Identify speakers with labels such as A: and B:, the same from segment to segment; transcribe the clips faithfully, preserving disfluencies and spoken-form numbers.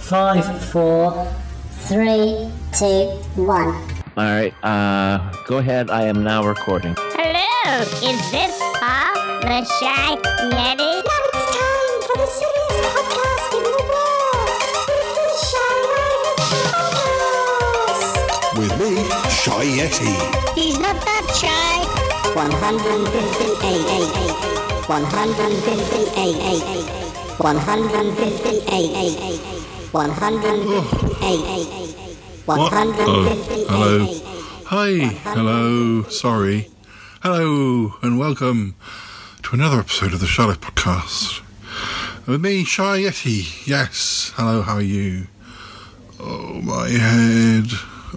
A: Five, four, three, two, one.
B: All right, uh, go ahead. I am now recording.
C: Hello, is this Paul, the Shy Yeti?
D: Now it's time for the silliest podcast in the world. It's the Shy Yeti Podcast.
E: With me, Shy Yeti.
C: He's not that shy.
A: One hundred fifty-eight. One hundred fifty-eight. One hundred fifty-eight. One hundred fifty-eight. One hundred fifty-eight.
E: Hello. Hi. Hello. Sorry. Hello and welcome to another episode of the Shy Yeti Podcast. With me, Shy Yeti. Yes. Hello, how are you? Oh, my head.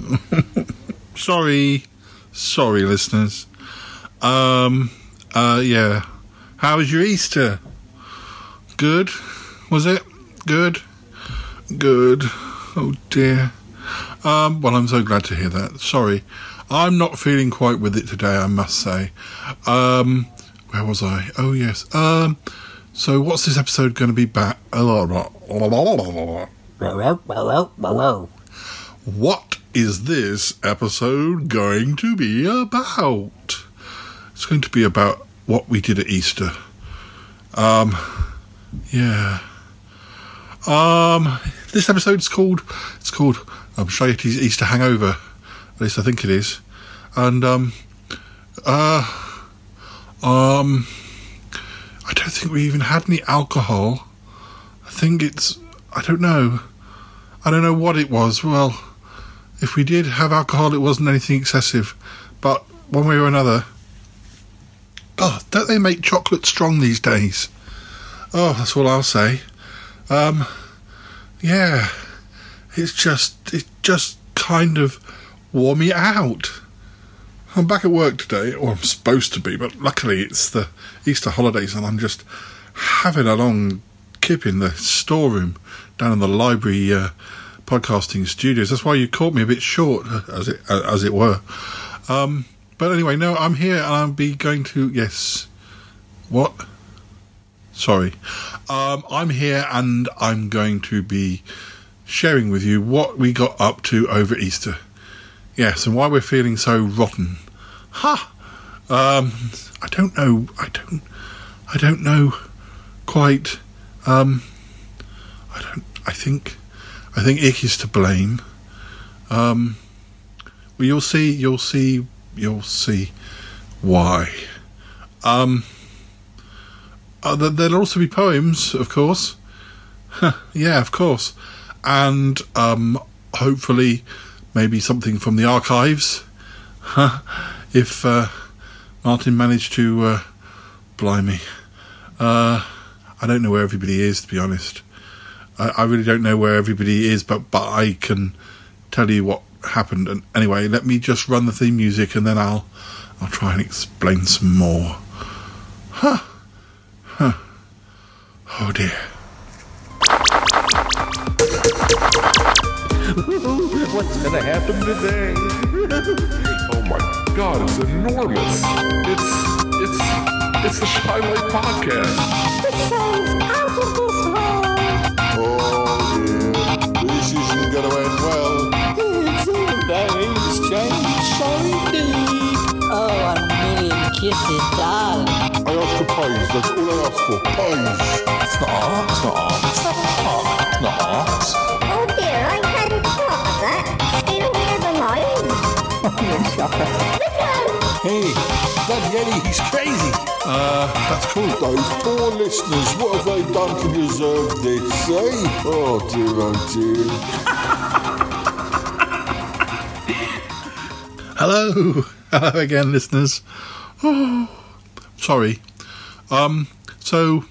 E: Sorry. Sorry, listeners. Um, uh, yeah. How was your Easter? Good? Was it? Good? Good. Oh, dear. Um, well, I'm so glad to hear that. Sorry. I'm not feeling quite with it today, I must say. Um, where was I? Oh, yes. Um, so what's this episode going to be back? What is this episode going to be about? It's going to be about what we did at Easter. Um, yeah. Um, this episode's called, it's called, um, Shy Yeti's Easter Hangover. At least I think it is. And, um, uh, um, I don't think we even had any alcohol. I think it's, I don't know. I don't know what it was. Well, if we did have alcohol, it wasn't anything excessive. But one way or another, God, don't they make chocolate strong these days? Oh, that's all I'll say. Um, yeah, it's just, it just kind of wore me out. I'm back at work today, or I'm supposed to be, but luckily it's the Easter holidays and I'm just having a long kip in the storeroom down in the library uh, podcasting studios. That's why you caught me a bit short, as it as it were. Um, but anyway, no, I'm here and I'll be going to, yes, what? Sorry. Um, I'm here and I'm going to be sharing with you what we got up to over Easter. Yes, and why we're feeling so rotten. Ha! Um, I don't know. I don't. I don't know quite. Um, I don't. I think. I think Ick is to blame. Um, well, you'll see. You'll see. You'll see why. Um, uh, there'll also be poems, of course. Yeah, of course, and um, hopefully. Maybe something from the archives, huh? If uh, Martin managed to, uh, blimey. Uh, I don't know where everybody is, to be honest. I, I really don't know where everybody is, but, but I can tell you what happened. And anyway, let me just run the theme music and then I'll I'll try and explain some more. Huh. Huh. Oh dear.
F: What's gonna happen today? Oh my God, it's enormous. It's, it's, it's the Shy Yeti Podcast.
D: It sounds out of this world.
E: Oh dear. This isn't going to end well.
G: It's all very strange, so deep. Oh, a million kisses, darling.
E: I asked for pies. That's all I asked for. Pies.
G: It's not art, it's not art, it's not art, it's not art.
D: Oh dear, I hadn't thought of that. Still never mind.
E: Hey, that Yeti, he's crazy. Uh, that's cool. Those poor listeners, what have they done to deserve this, eh? Oh dear, oh dear. Hello. Hello again, listeners. Oh, sorry. Um, so,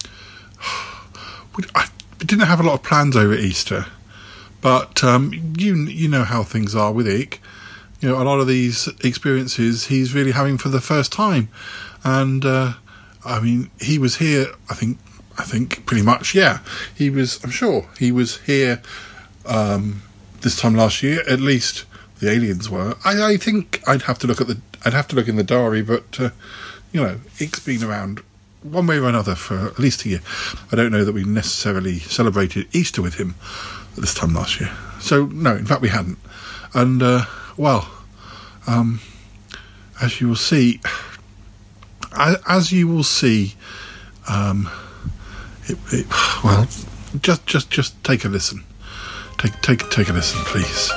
E: we, I didn't have a lot of plans over Easter, but um, you you know how things are with Ick. You know, a lot of these experiences he's really having for the first time, and uh, I mean, he was here. I think, I think pretty much, yeah. He was. I'm sure he was here um, this time last year. At least the aliens were. I, I think I'd have to look at the. I'd have to look in the diary, but uh, you know, Ick's been around one way or another for at least a year. I don't know that we necessarily celebrated Easter with him this time last year. So, no, in fact we hadn't. And, uh, well, um, as you will see, as, as you will see, um, it, it, well, just, just, just take a listen. Take, take, take a listen, please.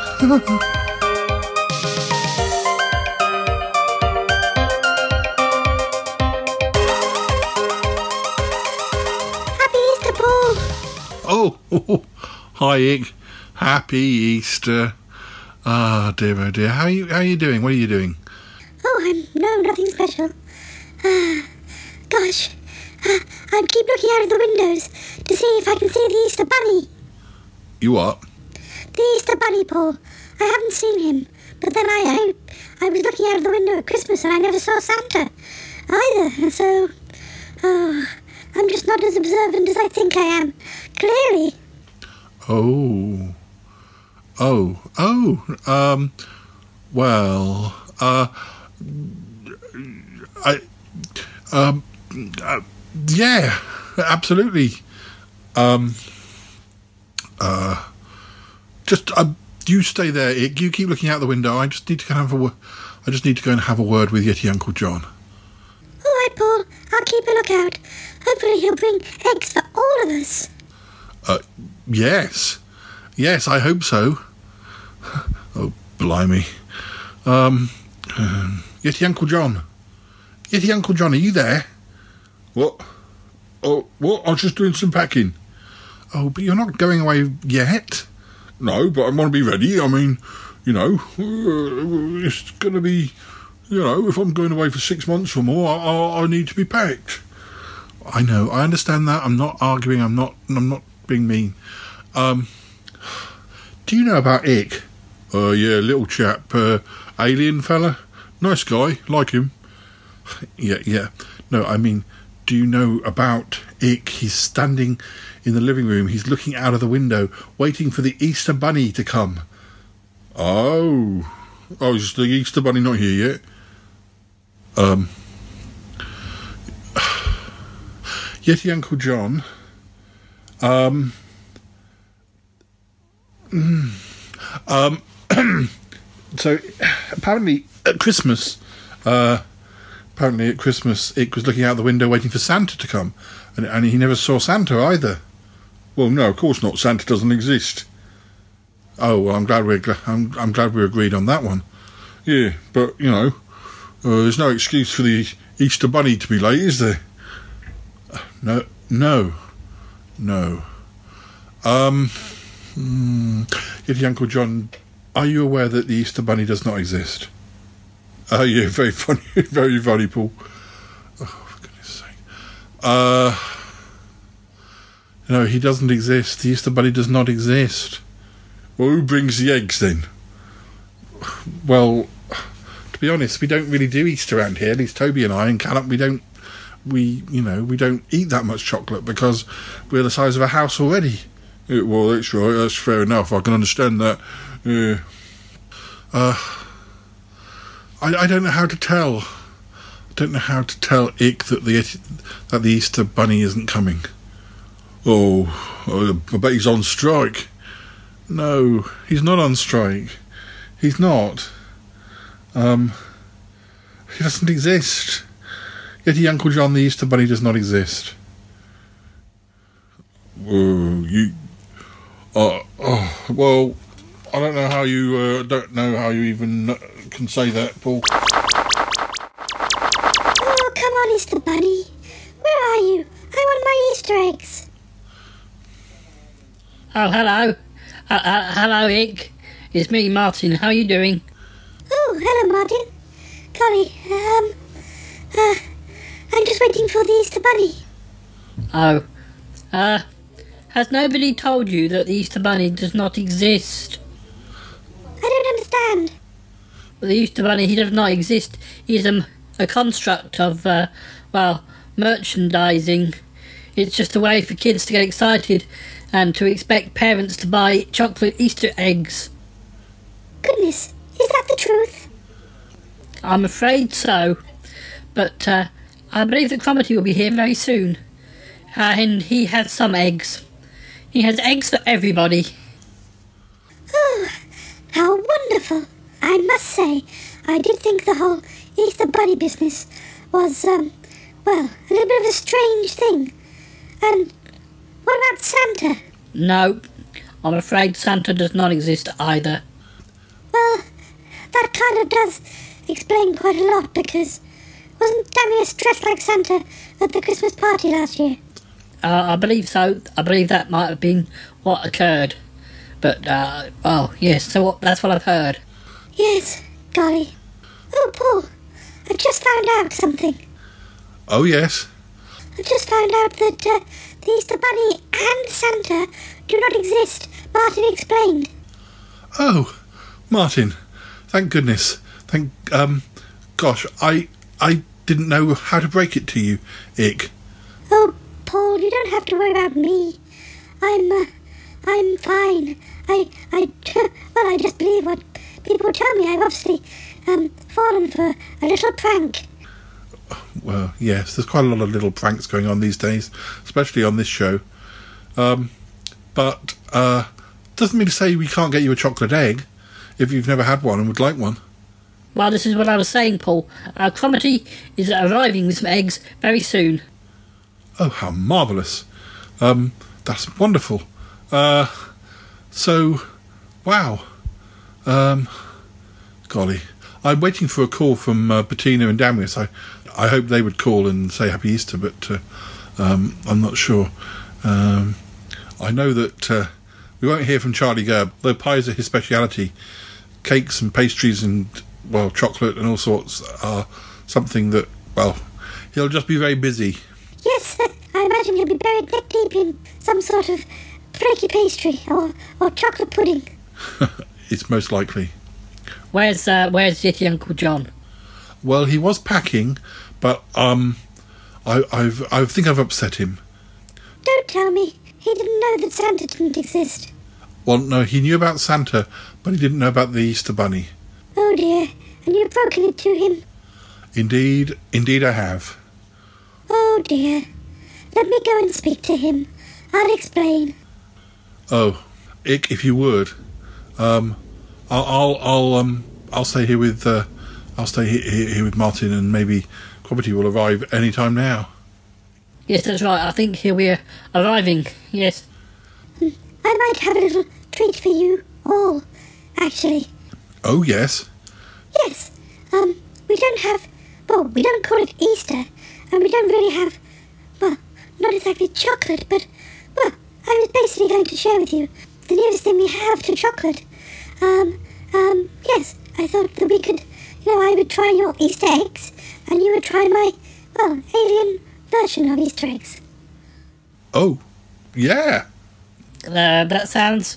E: Oh, hi, Ick. Happy Easter. Ah, oh, dear, oh dear. How are you? How are you doing? What are you doing?
D: Oh, I'm no, nothing special. Ah, uh, gosh, uh, I keep looking out of the windows to see if I can see the Easter Bunny.
E: You what?
D: The Easter Bunny, Paul. I haven't seen him, but then I, I, I was looking out of the window at Christmas and I never saw Santa either. So, oh, I'm just not as observant as I think I am. Clearly.
E: Oh. Oh. Oh. Um. Well. Uh. I. Um. Uh, yeah. Absolutely. Um. Uh. Just. Uh, you stay there, Ick. You keep looking out the window. I just need to go and have a. I just need to go and have a word with Yeti Uncle John.
D: All right, Paul. I'll keep a lookout. Hopefully he'll bring eggs for all of us.
E: Uh, yes. Yes, I hope so. Oh, blimey. Um, um, Yeti Uncle John. Yeti Uncle John, are you there? What? Oh, what? I was just doing some packing. Oh, but you're not going away yet? No, but I want to be ready. I mean, you know, uh, it's going to be, you know, if I'm going away for six months or more, I, I, I need to be packed. I know, I understand that. I'm not arguing. I'm not. I'm not being mean. Um, do you know about Ick? Uh, yeah, little chap, uh, alien fella, nice guy, like him. yeah, yeah. No, I mean, do you know about Ick? He's standing in the living room. He's looking out of the window, waiting for the Easter Bunny to come. Oh, oh, is the Easter Bunny not here yet? Um. Yeti Uncle John, um, um, so apparently at Christmas, uh, apparently at Christmas, Ick was looking out the window waiting for Santa to come, and, and he never saw Santa either. Well, no, of course not. Santa doesn't exist. Oh, well, I'm glad we're gl- I'm I'm glad we agreed on that one. Yeah, but you know, uh, there's no excuse for the Easter Bunny to be late, is there? No, no, no. Um, mm, Yeti Uncle John, are you aware that the Easter Bunny does not exist? Oh, yeah, very funny, very funny, Paul. Oh, for goodness sake. Uh, no, he doesn't exist. The Easter Bunny does not exist. Well, who brings the eggs then? Well, to be honest, we don't really do Easter around here. At least Toby and I and Callum, we don't. We, you know, we don't eat that much chocolate because we're the size of a house already. Yeah, well, that's right. That's fair enough. I can understand that. Yeah. Uh, I, I don't know how to tell. I don't know how to tell Ick that the that the Easter Bunny isn't coming. Oh, I bet he's on strike. No, he's not on strike. He's not. Um, he doesn't exist. Yeti Uncle John, the Easter Bunny does not exist. Uh, you, uh, oh, well, I don't know how you, uh, don't know how you even can say that, Paul.
D: Oh, come on, Easter Bunny. Where are you? I want my Easter eggs.
G: Oh, hello. Uh, uh, hello, Ick. It's me, Martin. How are you doing?
D: Oh, hello, Martin. Golly, um, uh, I'm just waiting for the Easter Bunny.
G: Oh. Uh, has nobody told you that the Easter Bunny does not exist?
D: I don't understand.
G: Well, the Easter Bunny, he does not exist. He's a, a construct of, uh, well, merchandising. It's just a way for kids to get excited and to expect parents to buy chocolate Easter eggs.
D: Goodness, is that the truth?
G: I'm afraid so. But, uh, I believe that Cromitty will be here very soon. Uh, and he has some eggs. He has eggs for everybody.
D: must say, I did think the whole Easter Bunny business was, um, well, a little bit of a strange thing. And what about Santa?
G: No, I'm afraid Santa does not exist either.
D: Well, that kind of does explain quite a lot, because wasn't Damius dressed like Santa at the Christmas party last year?
G: Uh, I believe so. I believe that might have been what occurred. But, uh, oh, yes, so what, that's what I've heard.
D: Yes, golly. Oh, Paul, I've just found out something.
E: Oh, yes.
D: I've just found out that uh, the Easter Bunny and Santa do not exist, Martin explained.
E: Oh, Martin, thank goodness. Thank, um, gosh, I, I didn't know how to break it to you, Ick.
D: Oh, Paul, you don't have to worry about me. I'm, uh, I'm fine. I, I, well, I just believe what people tell me. I've obviously, um, fallen for a little prank.
E: Well, yes, there's quite a lot of little pranks going on these days, especially on this show. Um, but, uh, doesn't mean to say we can't get you a chocolate egg if you've never had one and would like one.
G: Well, this is what I was saying, Paul. Our Cromitty is arriving with some eggs very soon.
E: Oh, how marvellous. Um, that's wonderful. Uh, so, wow. Um, golly. I'm waiting for a call from uh, Bettina and Damius. I, I hope they would call and say Happy Easter, but uh, um, I'm not sure. Um, I know that uh, we won't hear from Charlie Gerb, though pies are his speciality. Cakes and pastries and, well, chocolate and all sorts are something that, well, he'll just be very busy.
D: Yes, uh, I imagine he'll be buried neck deep in some sort of flaky pastry or, or chocolate pudding.
E: It's most likely.
G: Where's, uh, where's Yeti Uncle John?
E: Well, he was packing, but, um, I, I've, I think I've upset him.
D: Don't tell me. He didn't know that Santa didn't exist.
E: Well, no, he knew about Santa, but he didn't know about the Easter Bunny.
D: Oh dear, and you've broken it to him.
E: Indeed, indeed I have.
D: Oh dear. Let me go and speak to him. I'll explain.
E: Oh, Ick, if you would, um, I'll, I'll, I'll, um, I'll stay here with, uh, I'll stay here, here, here with Martin, and maybe Cromitty will arrive any time now.
G: Yes, that's right. I think he'll be uh, arriving. Yes.
D: I might have a little treat for you all, actually.
E: Oh, yes.
D: Yes. Um, we don't have, well, we don't call it Easter, and we don't really have, well, not exactly chocolate, but, well, I was basically going to share with you the nearest thing we have to chocolate. Um, um, yes, I thought that we could, you know, I would try your Easter eggs, and you would try my, well, alien version of Easter eggs.
E: Oh, yeah.
G: Uh, that sounds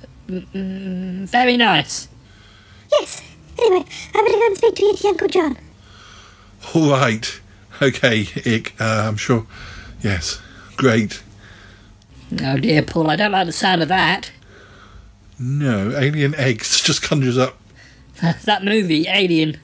G: mm, very nice.
D: Yes. Anyway, I'm going to go and speak to Yeti Uncle John.
E: All right. Okay, Ick, uh, I'm sure. Yes, great.
G: Oh dear, Paul, I don't like the sound of that.
E: No, alien eggs just conjures up.
G: That movie, Alien.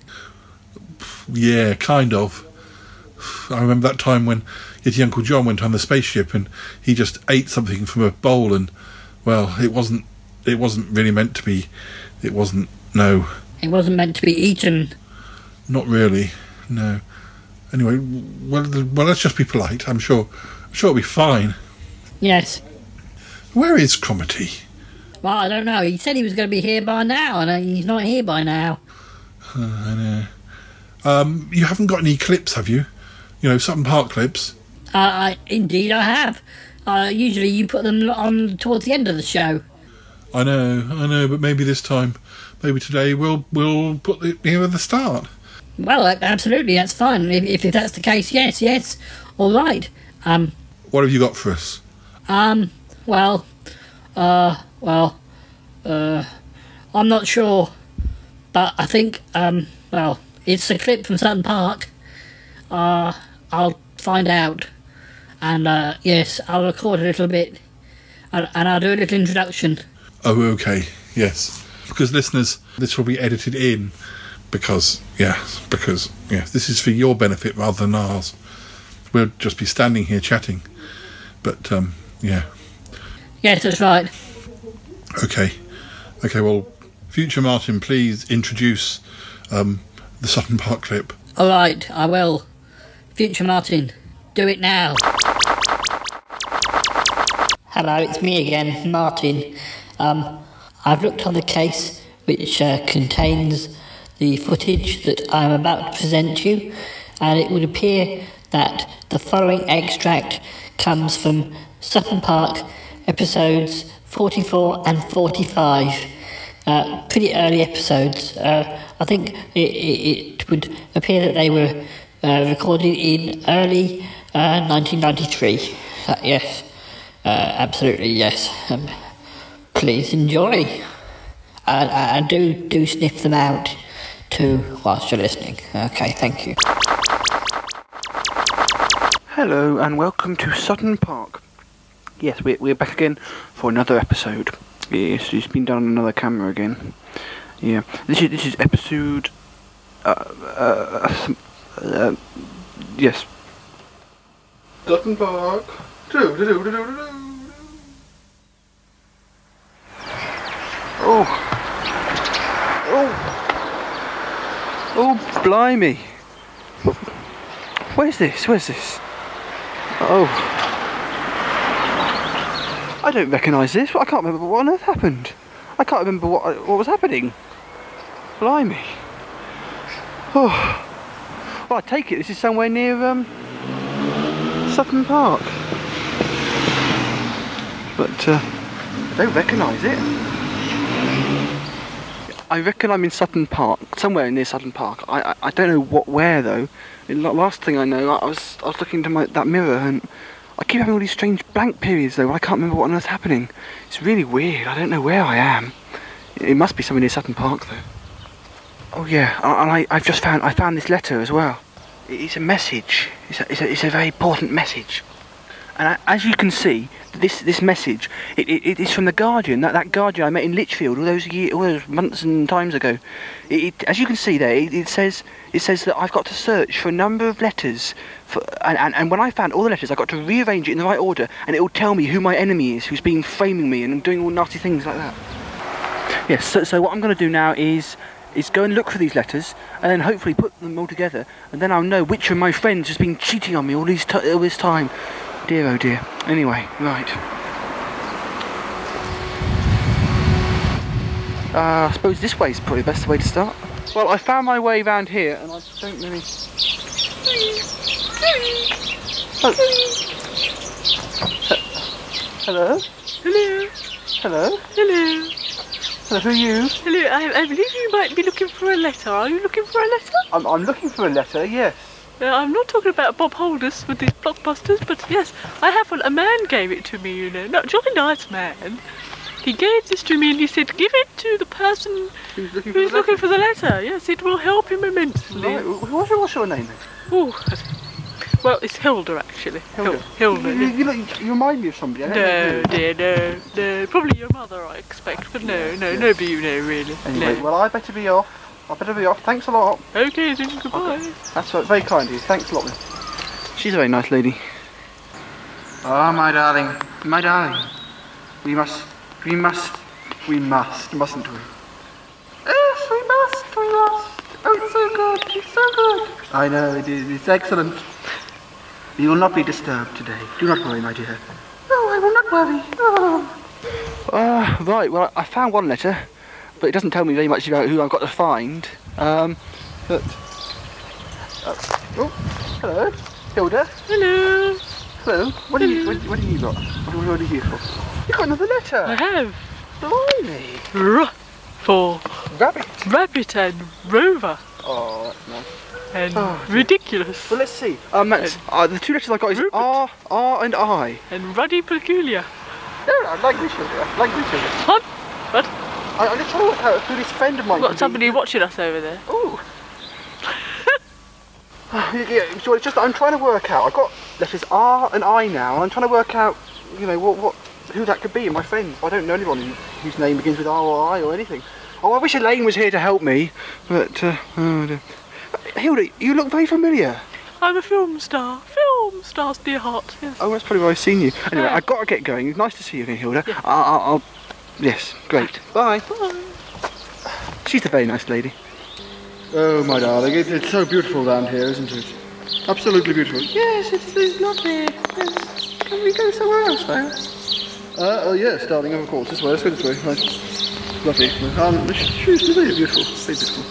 E: Yeah, kind of. I remember that time when Yeti Uncle John went on the spaceship and he just ate something from a bowl and, well, it wasn't, it wasn't really meant to be, it wasn't, no.
G: It wasn't meant to be eaten.
E: Not really, no. Anyway, well, well, let's just be polite. I'm sure, I'm sure it'll be fine.
G: Yes.
E: Where is Cromitty?
G: Well, I don't know. He said he was going to be here by now, and uh, he's not here by now.
E: Uh, I know. Um, you haven't got any clips, have you? You know, Sutton Park clips.
G: Uh, I, indeed, I have. Uh, usually you put them on towards the end of the show.
E: I know, I know, but maybe this time, maybe today, we'll we'll put it near the start.
G: Well, uh, absolutely, that's fine. If, if, if that's the case, yes, yes. All right. Um,
E: What have you got for us?
G: um, well, uh, well, uh, I'm not sure, but I think, um, well, it's a clip from Sutton Park. Uh, I'll find out. And, uh, yes, I'll record a little bit. And, and I'll do a little introduction.
E: Oh, okay, yes. Because listeners, this will be edited in. Because, yeah, because, yeah, this is for your benefit rather than ours. We'll just be standing here chatting. But, um, yeah.
G: Yes, that's right.
E: Okay. Okay, well, Future Martin, please introduce um, the Sutton Park clip.
G: All right, I will. Future Martin, do it now. Hello, it's me again, Martin. Um, I've looked on the case which uh, contains the footage that I'm about to present you, and it would appear that the following extract comes from Sutton Park episodes forty-four and forty-five. Uh, pretty early episodes. Uh, I think it, it, it would appear that they were uh, recorded in early uh, nineteen ninety-three. Uh, yes, uh, absolutely yes. Um, please enjoy. And I, I do do sniff them out too whilst you're listening. Okay, thank you.
H: Hello and welcome to Sutton Park. Yes, we're, we're back again for another episode. Yes, it's been done on another camera again. Yeah, this is this is episode. Uh, uh, uh, yes. Sutton Park. Do, do, do, do, do, do. Oh. Oh. Oh, blimey. Where's this? Where's this? Oh. I don't recognise this. I can't remember what on earth happened. I can't remember what what was happening. Blimey. Oh. Well, I take it this is somewhere near um, Sutton Park. But uh, I don't recognise it. I reckon I'm in Sutton Park, somewhere near Sutton Park. I I, I don't know what where though. The last thing I know, I was I was looking into my that mirror and I keep having all these strange blank periods though. I can't remember what on earth's happening. It's really weird. I don't know where I am. It must be somewhere near Sutton Park though. Oh yeah, and I I've just found I found this letter as well. It's a message. It's a it's a, it's a very important message. And I, as you can see, this this message, it, it, it is from the Guardian. That that Guardian I met in Lichfield all those years, all those months and times ago. It, it, as you can see there, it, it says it says that I've got to search for a number of letters. For, and, and and when I found all the letters, I got to rearrange it in the right order, and it will tell me who my enemy is, who's been framing me and doing all nasty things like that. Yes. So so what I'm going to do now is. is go and look for these letters and then hopefully put them all together, and then I'll know which of my friends has been cheating on me all, these t- all this time. Dear oh dear. Anyway, right. Uh, I suppose this way is probably the best way to start. Well, I found my way round here and I don't really... Oh. Hello? Hello? Hello? Hello? Hello, who are you?
I: Hello, I, I believe you might be looking for a letter. Are you looking for a letter?
H: I'm, I'm looking for a letter, yes.
I: Uh, I'm not talking about Bob Holders with these blockbusters, but yes, I have one. A man gave it to me, you know. No, jolly nice man. He gave this to me and he said, give it to the person
H: who's looking,
I: who's
H: for, the
I: looking for the letter. Yes, it will help him immensely.
H: Right. What's your, what's your name then?
I: Oh, well, it's Hilda actually.
H: Hilda.
I: Hilda.
H: You, you, you, you remind me of somebody. I don't
I: No,
H: know
I: dear, no, no. Probably your mother, I expect, but no,
H: yeah,
I: no,
H: yeah.
I: nobody you know, really.
H: Anyway,
I: no.
H: well, I better be off. I better be off. Thanks a lot.
I: Okay, then, goodbye.
H: Okay. That's right, very kind of you. Thanks a lot, then. She's a very nice lady. Ah, oh, my darling, my darling. We must, we must, we must, mustn't we? Yes, we must, we must. Oh, it's so good, it's so good. I know, it is, it's excellent. You will not be disturbed today. Do not worry, my dear. No, I will not worry. Oh. Uh, right, well, I found one letter, but it doesn't tell me very much about who I've got to find. Um, but... Uh, oh, hello, Hilda.
I: Hello.
H: Hello. What have you, what, what have you got? What, what are you here for? You've got another letter.
I: I have.
H: Blimey.
I: R for
H: Rabbit.
I: Rabbit and Rover.
H: Oh, that's nice.
I: And
H: Oh, dear.
I: ridiculous.
H: Well, let's see. Um, that's, uh, the two letters I got is
I: Rupert.
H: R, R and I.
I: And Ruddy Peculiar.
H: No, I like this Hilda. I like this Hilda.
I: What? What?
H: I, I'm just trying to work out who this friend of mine
I: We've
H: could
I: got somebody
H: be.
I: watching us over there.
H: Ooh. Yeah, so it's just that I'm trying to work out. I've got letters R and I now, and I'm trying to work out, you know, what, what, who that could be in my friends. I don't know anyone who, whose name begins with R or I or anything. Oh, I wish Elaine was here to help me, but uh, oh dear. Hilda, you look very familiar.
I: I'm a film star. Film stars, dear heart. Yes.
H: Oh, that's probably where I've seen you. Anyway,
I: Ah.
H: I've got to get going. It's nice to see you again, Hilda.
I: Yeah.
H: I'll, I'll, I'll, yes, great. Bye.
I: Bye.
H: she's a very nice lady. Oh, my darling, it, it's so beautiful down here, isn't it? Absolutely beautiful. Yes, it's, it's lovely. Yes. Can we go somewhere else now? Uh, oh, yes, darling, of course. This way, let's go this way. Right. Lovely. Um, the shoes are very beautiful. Very beautiful.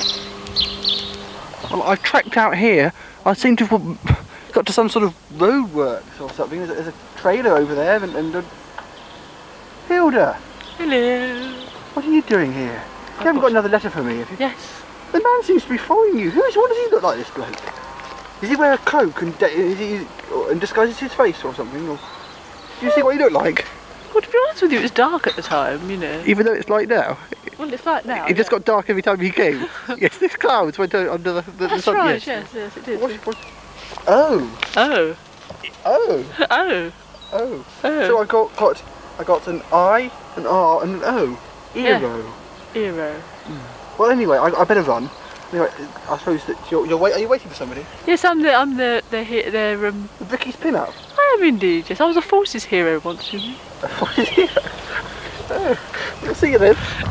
H: Well, I've trekked out here. I seem to have got to some sort of roadworks or something. There's a, there's a trailer over there, and, and uh, Hilda.
I: Hello.
H: What are you doing here? You haven't got another letter for me, have you?
I: Yes.
H: The man seems to be following you. Who is? What does he look like, this bloke? Does he wear a cloak and, is he, and disguises his face or something? Or do you see what he looked like?
I: Well, to be honest with you, it was dark at the time, you know.
H: Even though it's light now.
I: Well, it's like now.
H: It just
I: yeah.
H: got dark every time he came. Yes, this clouds went under the, the, the
I: That's
H: sun.
I: right.
H: Yes,
I: Yes, yes, it did.
H: What, what? Oh.
I: Oh.
H: Oh.
I: Oh.
H: Oh.
I: Oh.
H: So I got got I got an I, an R, and an O.
I: Yeah.
H: Eero.
I: Eero.
H: Well, anyway, I, I better run. Anyway, I suppose that you're, you're wait. Are you waiting for somebody?
I: Yes, I'm the I'm the the he- the um.
H: Vicky's pin-up.
I: I am indeed. Yes, I was a forces hero once. You know.
H: A forces hero. Oh, we'll see you then.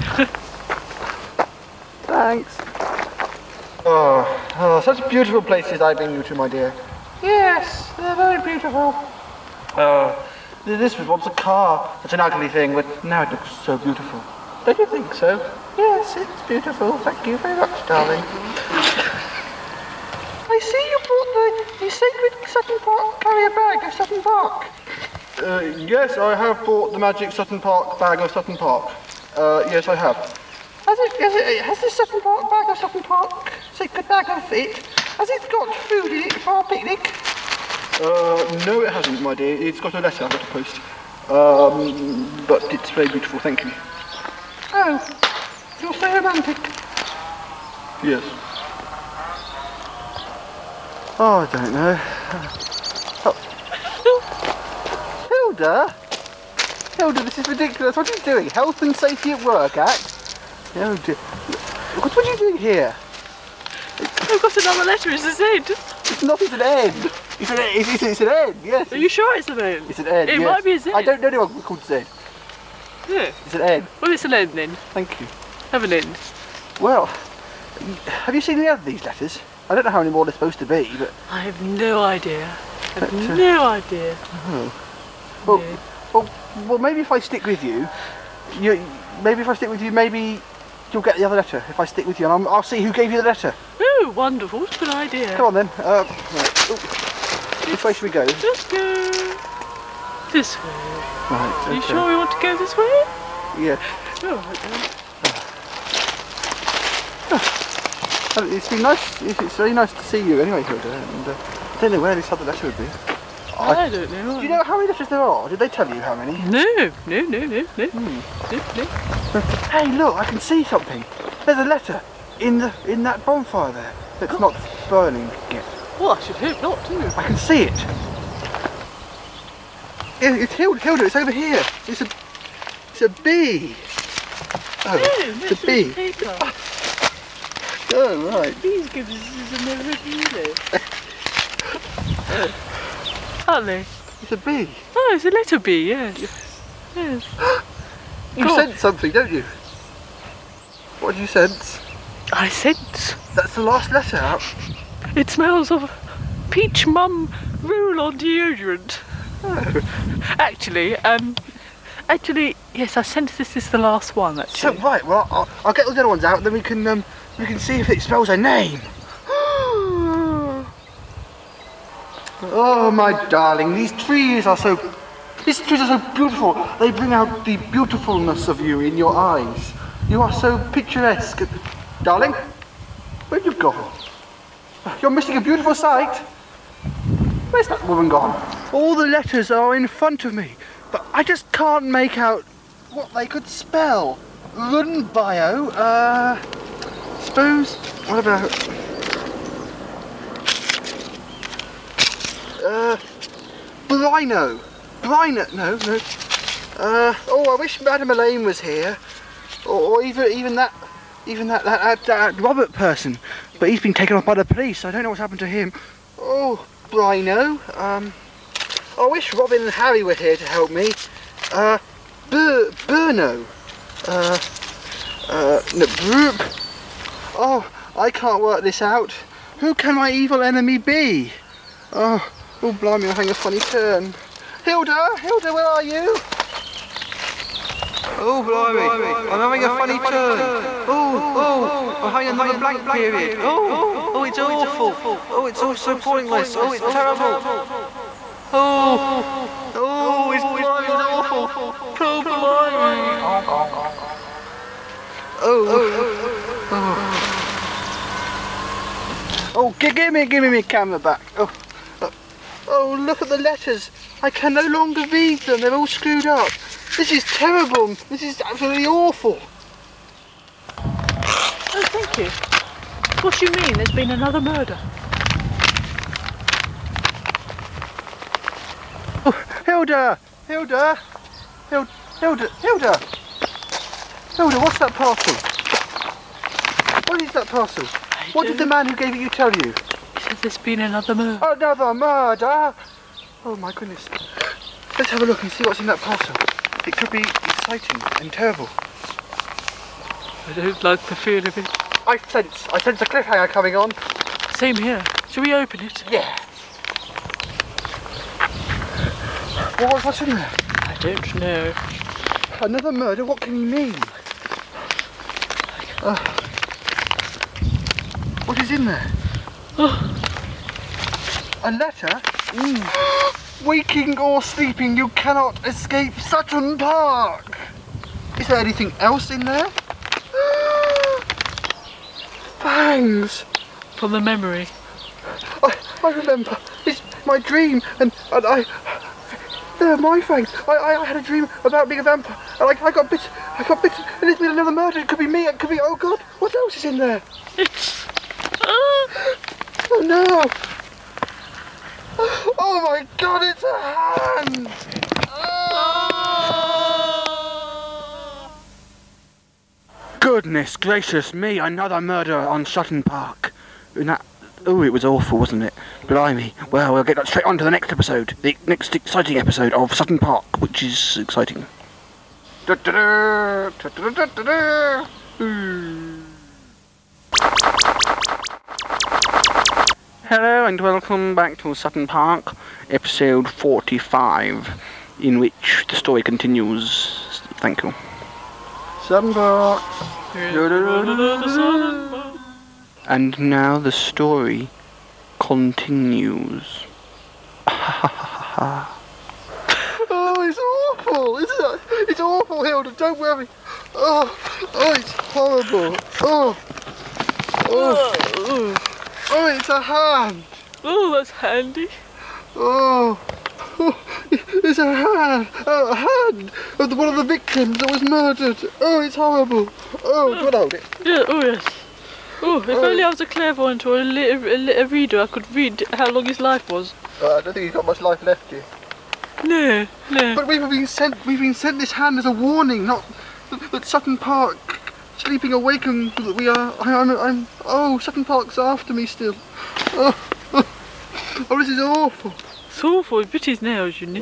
H: Thanks. Oh, oh, such beautiful places I bring you to, my dear. Yes, they're very beautiful. Oh, this was once a car. It's an ugly thing, but now it looks so beautiful. Don't you think so? Yes, it's beautiful. Thank you very much, darling. I see you brought the, the sacred Sutton Park carrier bag of Sutton Park. Uh, yes, I have bought the magic Sutton Park bag of Sutton Park. Uh, yes, I have. Has it, has it, has this Sutton Park bag of Sutton Park, sacred bag of it, has it got food in it for our picnic? Uh, no it hasn't, my dear. It's got a letter I've got to post. Um, but it's very beautiful, thank you. Oh, you're so romantic. Yes. Oh, I don't know. Oh. Hilda? Hilda, this is ridiculous. What are you doing? Health and Safety at Work Act? Oh dear. What, what are you doing here?
I: I've got another letter. It's a Z.
H: It's not, it's an N. It's an, it's, it's, it's an N, yes.
I: Are you sure it's an N?
H: It's an N,
I: It
H: yes.
I: might be a Z.
H: I don't know anyone called Z.
I: Yeah.
H: It's an N.
I: Well, it's an N then.
H: Thank you.
I: Have an N.
H: Well, have you seen any of these letters? I don't know how many more they're supposed to be, but...
I: I have no idea. I have
H: But, uh,
I: no idea.
H: Oh. Well,
I: Yeah.
H: well, well, maybe if I stick with you, you, maybe if I stick with you, maybe you'll get the other letter. If I stick with you, and I'm, I'll see who gave you the letter.
I: Oh, wonderful. Good idea.
H: Come on then. Uh, right. Ooh. Which way should we go?
I: Just go this way.
H: Right.
I: Are you
H: okay.
I: sure we want to go this way?
H: Yeah.
I: Oh, right then.
H: Oh, it's been nice. It's, it's very nice to see you anyway, Hilda. And uh, I don't know where this other letter would be.
I: I don't know.
H: Do you know how many letters there are? Did they tell you how many?
I: No, no, no, no, no.
H: Hmm.
I: No, no.
H: Hey, look! I can see something. There's a letter in the in that bonfire there. That's not burning yet.
I: Well, I should hope not, too.
H: I can see it. It- It's Hilda. Hilda, it's over here. It's a it's a bee. Oh,
I: No,
H: it's
I: that's
H: a bee.
I: paper.
H: Oh, right.
I: These gives us a never really. Aren't they?
H: It's a bee.
I: Oh, it's a letter B, yes. Yes.
H: You
I: Go on.
H: sense something, don't you? What do you sense?
I: I sense.
H: That's the last letter out.
I: It smells of peach mum roll-on deodorant.
H: Oh.
I: Actually, um, actually, yes, I sense this is the last one,
H: So
I: actually.
H: right, well, I'll, I'll get all the other ones out, then we can um, we can see if it spells a name. Oh, my darling, these trees are so these trees are so beautiful. They bring out the beautifulness of you in your eyes. You are so picturesque, darling. Where'd you go? You're missing a beautiful sight. Where's that woman gone? All the letters are in front of me, but I just can't make out what they could spell. Run bio, uh, suppose, what about, uh, Brino, Brino, no, no, uh, oh, I wish Madame Elaine was here, or, or even, even that, even that, that, that, that Robert person, but he's been taken off by the police, I don't know what's happened to him. Oh, Brino, um, I wish Robin and Harry were here to help me, uh, Bur Burno, uh, Uh, No, broop. Oh, I can't work this out. Who can my evil enemy be? Oh, oh blimey, I'm having a funny turn. Hilda, Hilda, where are you? Oh blimey, I'm having a funny turn. Oh, oh, I'm having another blank period. Oh, oh, it's awful. Oh, it's all so pointless. Oh, it's terrible. Oh, oh, it's blimey, it's awful. Oh, blimey. Oh, oh, oh. Oh, give me, give me my camera back. Oh, oh, oh, look at the letters. I can no longer read them. They're all screwed up. This is terrible. This is absolutely awful.
I: Oh, thank you. What do you mean? There's been another murder?
H: Oh, Hilda, Hilda, Hilda, Hilda, Hilda, Hilda. What's that parcel? What is that parcel?
I: I
H: What did the man who gave it you tell you?
I: He said there's been another murder.
H: Another murder? Oh my goodness. Let's have a look and see what's in that parcel. It could be exciting and terrible.
I: I don't like the feel of it.
H: I sense, I sense a cliffhanger coming on.
I: Same here. Shall we open it?
H: Yeah. What, what's in there?
I: I don't know.
H: Another murder? What can he mean? Uh, what is in there?
I: Oh.
H: A letter? Mm. Waking or sleeping, you cannot escape Sutton Park. Is there anything else in there? Fangs.
I: From the memory.
H: I, I remember. It's my dream, and, and I... They're my fangs. I, I, I had a dream about being a vampire, and I, I got bitten. I got bitten, and it's been another murder. It could be me. It could be... Oh, God. What else is in there?
I: It's... Uh...
H: Oh, no. Oh, my God, it's a hand. Goodness gracious me, another murder on Sutton Park. And that, oh, it was awful, wasn't it? Blimey. Well, we'll get straight on to the next episode. The next exciting episode of Sutton Park, which is exciting. Hello and welcome back to Sutton Park, episode forty-five, in which the story continues. Thank you. Sutton Park. And now the story continues. Oh, it's awful, isn't it? It's awful, Hilda, don't worry. Oh, oh, it's horrible. Oh, oh, oh, oh, it's a hand.
I: Oh, that's handy.
H: Oh, oh, it's a hand, oh, a hand of one of the victims that was murdered. Oh, it's horrible. Oh, do you want to hold it?
I: Yeah, oh yes. Oh, if
H: Oh.
I: only I was a clairvoyant or a little, a little reader, I could read how long his life was.
H: Uh, I don't think he's got much life left here.
I: No, no.
H: But we've been sent. We've been sent this hand as a warning, not that, that Sutton Park, sleeping awake, and that we are. I, I'm. I'm. Oh, Sutton Park's after me still. Oh, oh, oh, this is awful.
I: It's awful. He bit his nails, you know.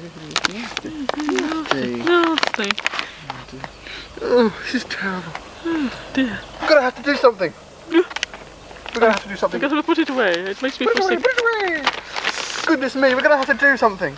I: Nothing.
H: Oh, this is terrible.
I: Oh, dear.
H: We're gonna have to do something. We're gonna have to do
I: I'm
H: something.
I: going to put it away. It makes me
H: Put it
I: feel
H: away,
I: sick.
H: put it away. Goodness me, we're gonna have to do something.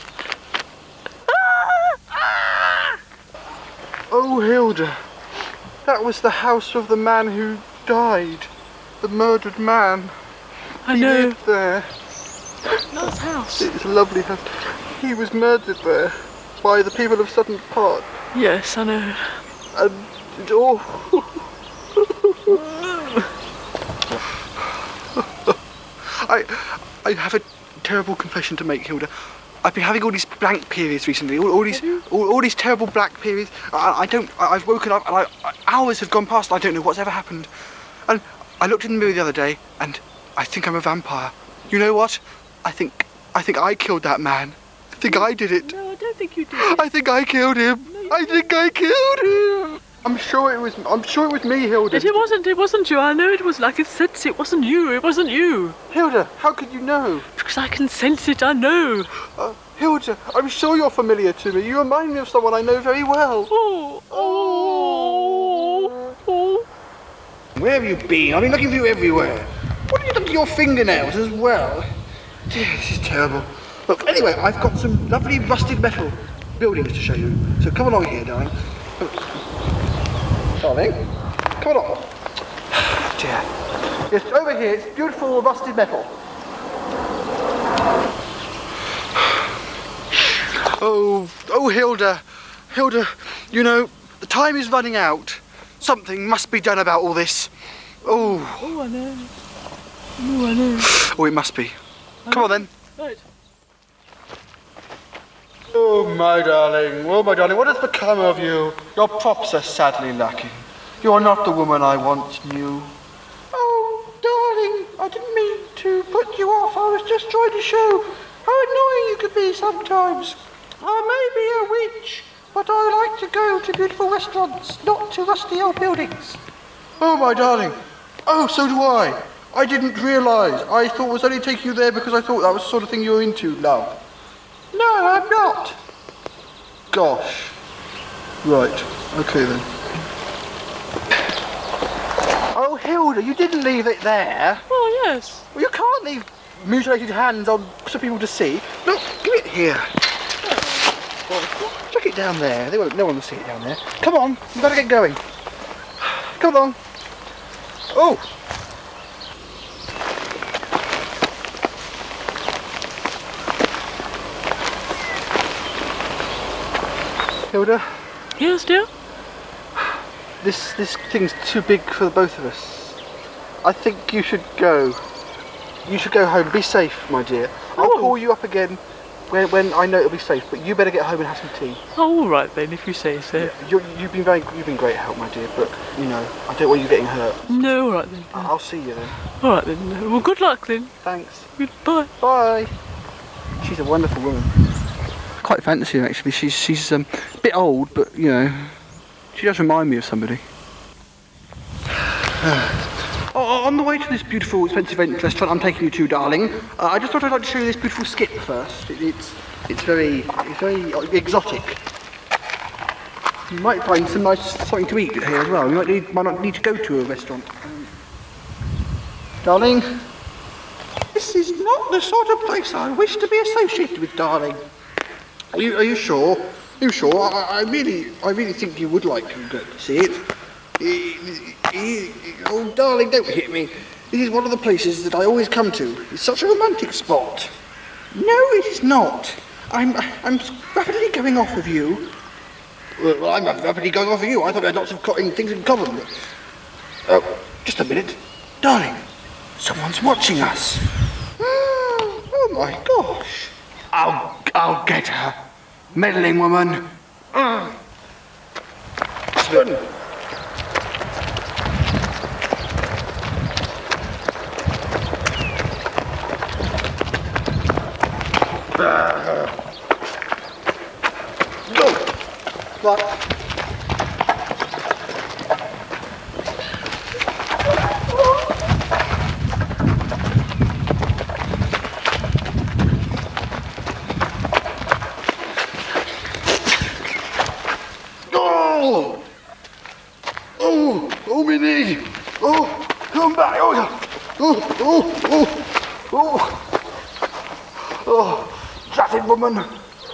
H: Oh, Hilda, that was the house of the man who died, the murdered man.
I: I
H: he
I: know.
H: lived there.
I: Nice house.
H: It's a lovely house. He was murdered there by the people of Sutton Park,
I: Yes, I know.
H: and it's awful. I, I have a terrible confession to make, Hilda. I've been having all these blank periods recently, all, all these, all, all these terrible black periods. I, I don't. I, I've woken up and I, I, hours have gone past. And I don't know what's ever happened. And I looked in the mirror the other day, and I think I'm a vampire. You know what? I think, I think I killed that man. I think I did it.
I: No, I don't think you did.
H: I think I killed him. I think I killed him. I'm sure it was. I'm sure it was me, Hilda.
I: It, it wasn't. It wasn't you. I know it was. Like it sense. It wasn't you. It wasn't you.
H: Hilda, how could you know?
I: Because I can sense it. I know.
H: Uh, Hilda, I'm sure you're familiar to me. You remind me of someone I know very well.
I: Oh, oh, oh.
H: Where have you been? I've been looking for you everywhere. What have you done to your fingernails as well? Dear, this is terrible. Look, anyway, I've got some lovely rusted metal buildings to show you. So come along here, darling. Darling, come along. Dear. Yes, over here, it's beautiful rusted metal. Oh, oh, Hilda, Hilda, you know, the time is running out. Something must be done about all this. Oh.
I: Oh, I know. Oh, I know.
H: Oh, it must be. Come on then.
I: Right.
H: Oh, my darling, oh, my darling, what has become of you? Your props are sadly lacking. You are not the woman I once knew. Oh, darling, I didn't mean to put you off. I was just trying to show how annoying you could be sometimes. I may be a witch, but I like to go to beautiful restaurants, not to rusty old buildings. Oh, my darling. Oh, so do I. I didn't realise. I thought I was only taking you there because I thought that was the sort of thing you were into, love. No, I'm not. Gosh. Right. Okay, then. Oh, Hilda, you didn't leave it there.
I: Oh, yes.
H: Well, you can't leave mutilated hands on for people to see. Look, give it here. Chuck it down there. They won't. No one will see it down there. Come on, you better get going. Come along. Oh. Hilda.
I: Yes, dear?
H: This this thing's too big for the both of us. I think you should go. You should go home. Be safe, my dear. I'll
I: Oh.
H: call you up again when, when I know it'll be safe. But you better get home and have some tea.
I: Oh, all right then, if you say so.
H: You, you've been very, you've been great help, my dear. But you know, I don't want you getting hurt.
I: No, all right then.
H: I'll see you then.
I: All right then. Well, good luck then.
H: Thanks.
I: Goodbye.
H: Bye. She's a wonderful woman. Quite fancy her actually. She's she's um, a bit old, but you know, she does remind me of somebody. Oh, on the way to this beautiful, expensive restaurant I'm taking you to, darling, uh, I just thought I'd like to show you this beautiful skip first. It, it's it's very it's very exotic. You might find some nice something to eat here as well. You might need might not need to go to a restaurant. Um, darling, this is not the sort of place I wish to be associated with, darling. Are you are you sure? Are you sure? I, I really I really think you would like to go to see it. Oh, darling, don't hit me. This is one of the places that I always come to. It's such a romantic spot. No, it is not. I'm I'm rapidly going off of you. Well, I'm rapidly going off of you. I thought we had lots of co- things in common. Oh, just a minute. Darling, someone's watching us. Oh, my gosh. I'll, I'll get her. Meddling woman. Uh. Son. Uh. Go. What? Oh! Oh! Oh, my knee! Oh! Come back! Oh! Oh! Oh! Oh! Oh! Oh! Dratted woman!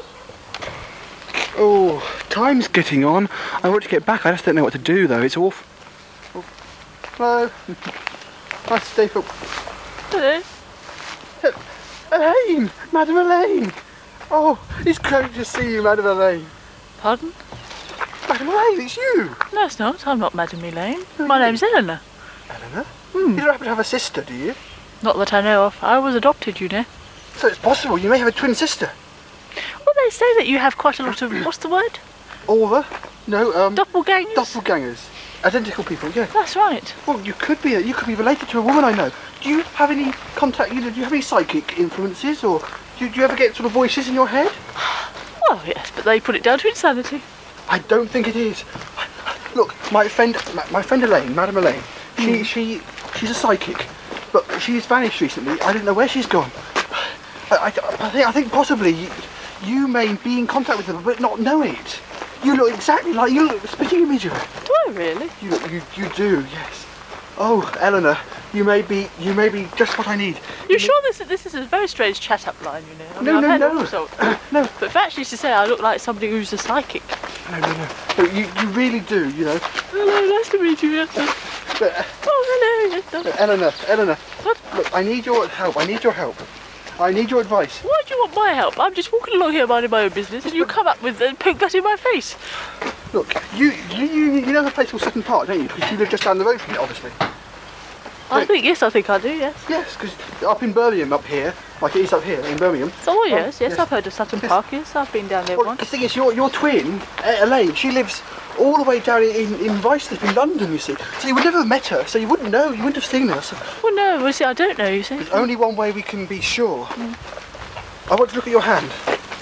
H: Oh, time's getting on. I want to get back. I just don't know what to do, though. It's awful. Oh. Hello. Nice to stay for.
I: Hello.
H: Elaine! Madam Elaine! Oh, it's great to see you, Madam Elaine.
I: Pardon?
H: Madam Elaine, it's you!
I: No, it's not. I'm not Madam Elaine. My name's Eleanor.
H: Eleanor? Hmm. You don't happen to have a sister, do you?
I: Not that I know of. I was adopted, you know.
H: So it's possible you may have a twin sister.
I: Well, they say that you have quite a lot of, what's the word?
H: Over? No, um...
I: Doppelgangers?
H: Doppelgangers. Identical people, yeah.
I: That's right.
H: Well, you could be, you could be related to a woman I know. Do you have any contact, you know, do you have any psychic influences, or do you, do you ever get sort of voices in your head?
I: Well, yes, but they put it down to insanity.
H: I don't think it is. Look, my friend, my, my friend Elaine, Madam Elaine, she, mm. she, she's a psychic, but she's vanished recently. I don't know where she's gone. I, I, I think, I think possibly you, you may be in contact with her, but not know it. You look exactly like you look the spitting image of her.
I: Do I really?
H: You, you, you do, yes. Oh, Eleanor, you may be, you may be just what I need.
I: You sure this this is a very strange chat-up line, you know? I mean,
H: No,
I: I've
H: no,
I: had
H: no.
I: all sorts.
H: No.
I: But factually to say, I look like somebody who's a psychic.
H: No, no, no. No, you, you really do, you know.
I: Hello, nice to meet you, yes. sir.
H: But, uh,
I: Oh, hello, yes, sir.
H: Eleanor, Eleanor,
I: What?
H: look, I need your help. I need your help. I need your advice.
I: Why do you want my help? I'm just walking along here minding my own business, and you come up with and poke that in my face.
H: Look, you, you, you, you know the place called Sutton Park, don't you? Because you live just down the road from it, obviously.
I: I think yes, I think I do. Yes.
H: Yes, because up in Birmingham, up here, like it is up here in Birmingham.
I: Oh yes, yes,
H: yes.
I: I've heard of Sutton
H: Yes.
I: Park. Yes, I've been down there
H: Well,
I: once.
H: the thing is, your your twin, uh, Elaine, she lives all the way down in in Ruislip in London. You see, so you would never have met her, so you wouldn't know, you wouldn't have seen her. So
I: Well, no, well, see, I don't know. You see.
H: there's only one way we can be sure. I want to look at your hand.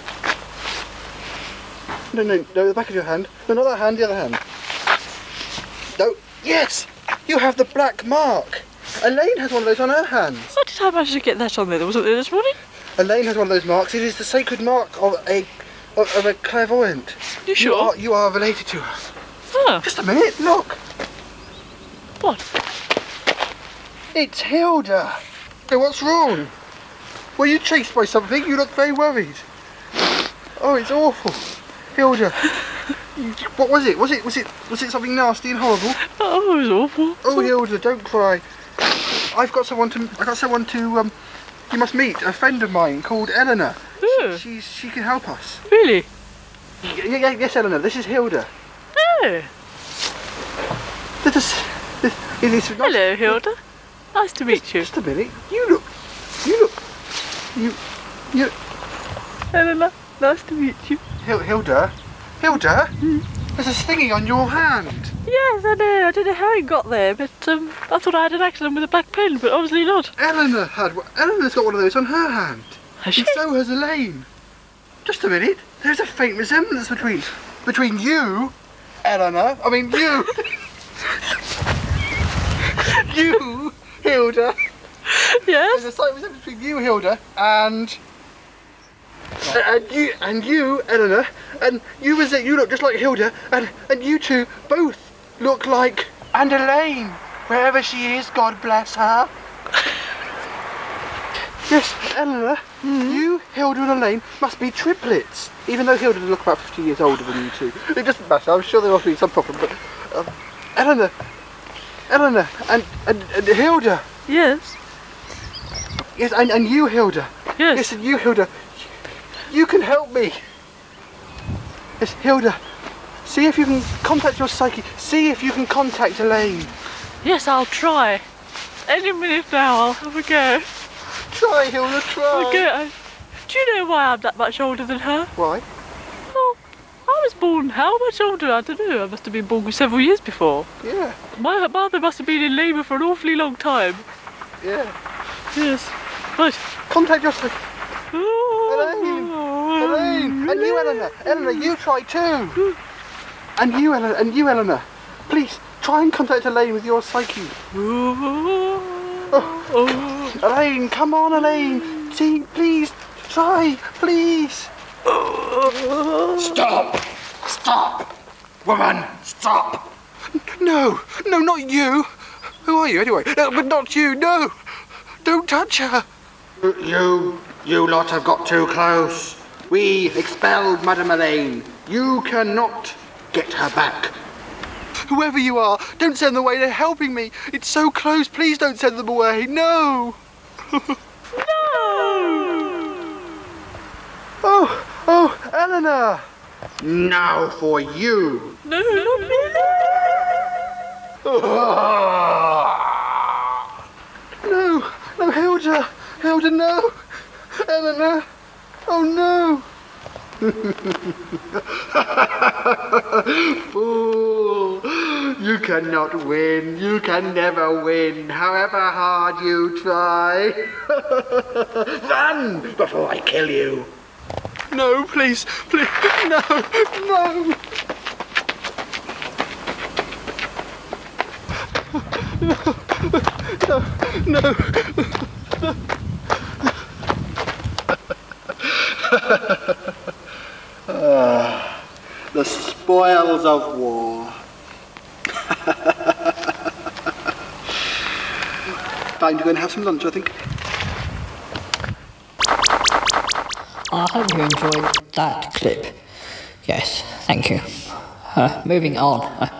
H: No, no, no, the back of your hand. No, not that hand, the other hand. No, yes, you have the black mark. Elaine has one of those on her hands.
I: How did I manage to get that on there? Wasn't there this morning?
H: Elaine has one of those marks. It is the sacred mark of a of, of a clairvoyant.
I: You sure?
H: You are, you are related to her.
I: Oh,
H: Just a minute, look.
I: what?
H: It's Hilda. Hey, what's wrong? Were you chased by something? You look very worried. Oh, it's awful. Hilda. you- What was it? Was it was it was it something nasty and horrible?
I: Oh, it was awful.
H: Oh, Hilda, don't cry. I've got someone to I got someone to um you must meet, a friend of mine called Eleanor.
I: Oh,
H: She's she can help us.
I: really?
H: Y- y- y- yes, Eleanor, this is Hilda.
I: Oh,
H: This is this, it is nice-
I: hello, Hilda. Nice to meet you.
H: Just a minute. You look you look you you
I: Helena, nice to meet you.
H: Hil- Hilda? Hilda? There's a stinging on your hand.
I: Yes, I know. I don't know how it got there, but um, I thought I had an accident with a back pen, but obviously not.
H: Eleanor had one. Eleanor's got one of those on her hand.
I: Has she?
H: And so has Elaine. Just a minute. There's a faint resemblance between between you, Eleanor. I mean you. you, Hilda. There's
I: Yes.
H: a slight resemblance between you, Hilda, and and you and you, Eleanor, and you was you look just like Hilda, and and you two both look like and Elaine, wherever she is, God bless her. Yes, Eleanor, you, Hilda, and Elaine must be triplets, even though Hilda does look about fifty years older than you two. It doesn't matter. I'm sure there must be some problem, but um, Eleanor, Eleanor, and, and and Hilda.
I: Yes.
H: Yes, and, and you, Hilda.
I: Yes.
H: Yes, and you, Hilda. You can help me. Yes, Hilda. See if you can contact your psyche. See if you can contact Elaine.
I: Yes, I'll try. Any minute now, I'll have a go.
H: Try, Hilda, try.
I: Okay. I- Do you know why I'm that much older than her?
H: Why?
I: Well, I was born how much older? I don't know. I must have been born several years before.
H: Yeah,
I: My mother must have been in labour for an awfully long time.
H: yeah.
I: Yes. Right.
H: Contact your psyche. Elaine. Elaine. And you, Eleanor. Eleanor, you try too. And you, Eleanor. And you, Eleanor. Please, try and contact Elaine with your psyche.
I: Oh.
H: Elaine, come on, Elaine. See, please, try, please. Stop! Stop! Woman, stop! No, no, not you. Who are you anyway? No, but not you, no. Don't touch her. You, you lot have got too close. We expelled Madame Elaine. You cannot get her back. Whoever you are, don't send them away. They're helping me. It's so close. Please don't send them away. No. Oh, oh, Eleanor. Now for you.
I: No, not me.
H: No, no, Hilda. Hilda, no. Eleanor. Oh, no. Fool. You cannot win. You can never win, however hard you try. Run before I kill you. No, please, please, no, no. No, no, no. Ah, the spoils of war. Time to go and have some lunch, I think.
G: I hope you enjoyed that clip. Yes, thank you. Uh, moving on. Uh,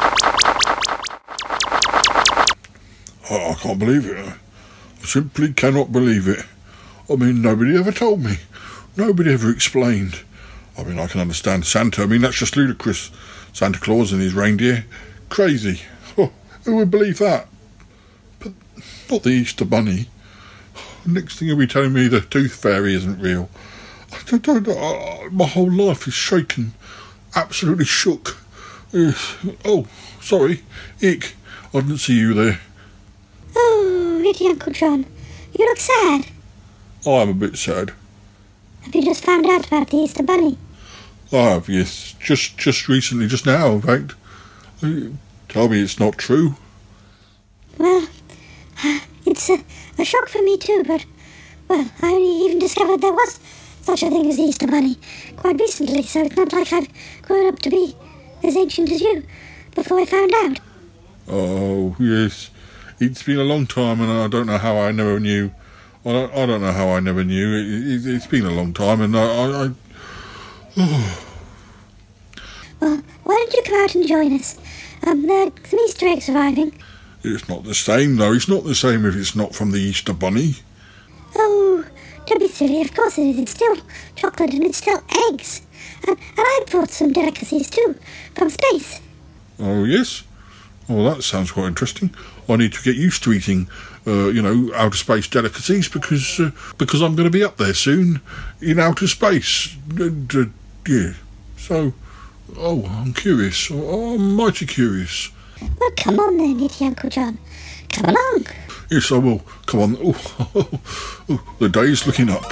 E: I, I can't believe it. I simply cannot believe it. I mean, nobody ever told me. Nobody ever explained. I mean, I can understand Santa. I mean, that's just ludicrous. Santa Claus and his reindeer. Crazy. Oh, who would believe that? But not the Easter Bunny. Next thing you'll be telling me the Tooth Fairy isn't real. I don't, don't, I, my whole life is shaken. Absolutely shook. Uh, oh, sorry. Ick, I didn't see you there.
D: Oh, really, Uncle John. You look sad.
E: I'm a bit sad.
D: Have you just found out about the Easter Bunny?
E: I have, yes. Just just recently, just now, in fact. Uh, Tell me it's not true.
D: Well, uh, it's a, a shock for me too, but, well, I only even discovered there was such a thing as the Easter Bunny quite recently, so it's not like I've grown up to be as ancient as you before I found out.
E: Oh, yes. It's been a long time, and I don't know how I never knew. I don't, I don't know how I never knew. It, it, it's been a long time, and I... I, I oh.
D: Well, why don't you come out and join us? Um, there are some Easter eggs arriving.
E: It's not the same, though. It's not the same if it's not from the Easter Bunny.
D: Oh, don't be silly. Of course it is. It's still chocolate and it's still eggs. And, and I brought some delicacies, too, from space.
E: Oh, yes? Oh, that sounds quite interesting. I need to get used to eating, uh, you know, outer space delicacies because uh, because I'm going to be up there soon in outer space. And, uh, yeah. So, oh, I'm curious. Oh, I'm mighty curious.
D: Well, come on then, Nitty Uncle John. Come along.
E: Yes, I will. Come on. Oh, oh, oh, the day is looking up.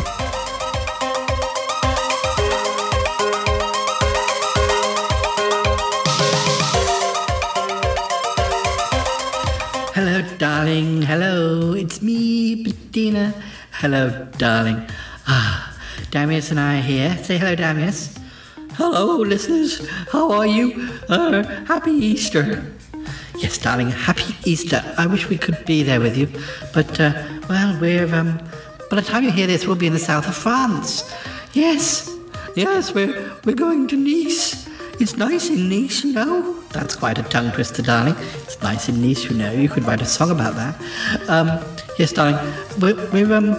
J: Hello, darling. Hello, it's me, Bettina. Hello, darling. Ah, Damius and I are here. Say hello, Damius. Hello, listeners. How are you? Uh, happy Easter. Yes, darling, happy Easter. I wish we could be there with you. But, uh, well, we're, um, by the time you hear this, we'll be in the south of France. Yes, yes, we're, we're going to Nice. It's nice in Nice, you know. That's quite a tongue twister, darling. It's nice in Nice, you know. You could write a song about that. Um, yes, darling, we're, we're, um...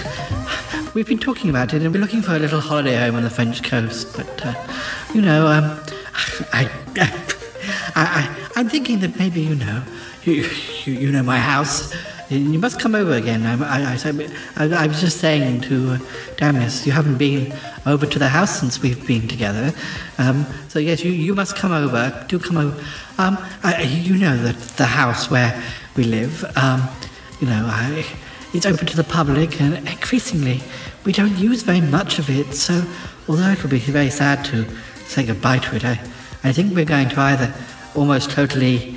J: We've been talking about it, and we're looking for a little holiday home on the French coast. But, uh, you know, um, I, I, I, I'm thinking that maybe, you know, you, you, you know my house. You must come over again. I, I, I, I was just saying to uh, Damius, you haven't been over to the house since we've been together. Um, so yes, you, you must come over. Do come over. Um, I, you know that the house where we live. Um, you know, I. It's open to the public, and increasingly we don't use very much of it, so although it will be very sad to say goodbye to it, I, I think we're going to either almost totally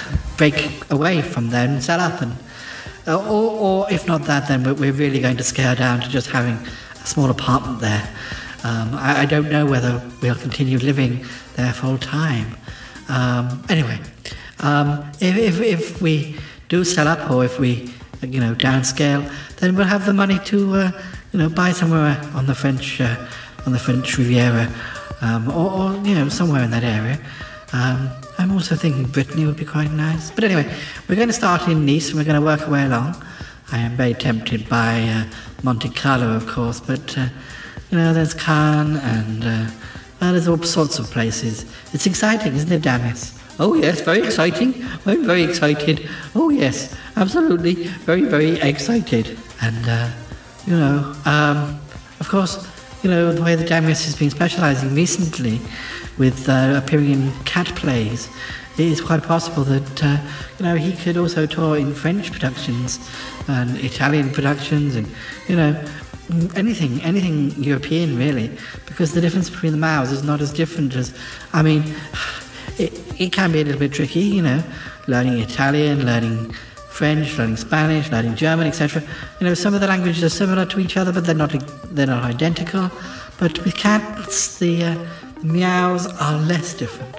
J: break away from there and sell up, and, or, or if not that, then we're, we're really going to scale down to just having a small apartment there. Um, I, I don't know whether we'll continue living there full time. Um, anyway, um, if, if, if we do sell up, or if we you know, downscale, then we'll have the money to, uh, you know, buy somewhere on the French, uh, on the French Riviera, um, or, or, you know, somewhere in that area. Um, I'm also thinking Brittany would be quite nice. But anyway, we're going to start in Nice, and we're going to work our way along. I am very tempted by uh, Monte Carlo, of course, but, uh, you know, there's Cannes, and, uh, well, there's all sorts of places. It's exciting, isn't it, Damius? Oh yes, very exciting. I'm very excited. Oh yes, absolutely, very, very excited. And, uh, you know, um, of course, you know, the way that Damius has been specialising recently with uh, appearing in cat plays, it is quite possible that, uh, you know, he could also tour in French productions and Italian productions and, you know, anything, anything European really, because the difference between the mouths is not as different as, I mean, It, it can be a little bit tricky, you know, learning Italian, learning French, learning Spanish, learning German, et cetera. You know, some of the languages are similar to each other, but they're not they're not identical. But with cats, the, uh, the meows are less different.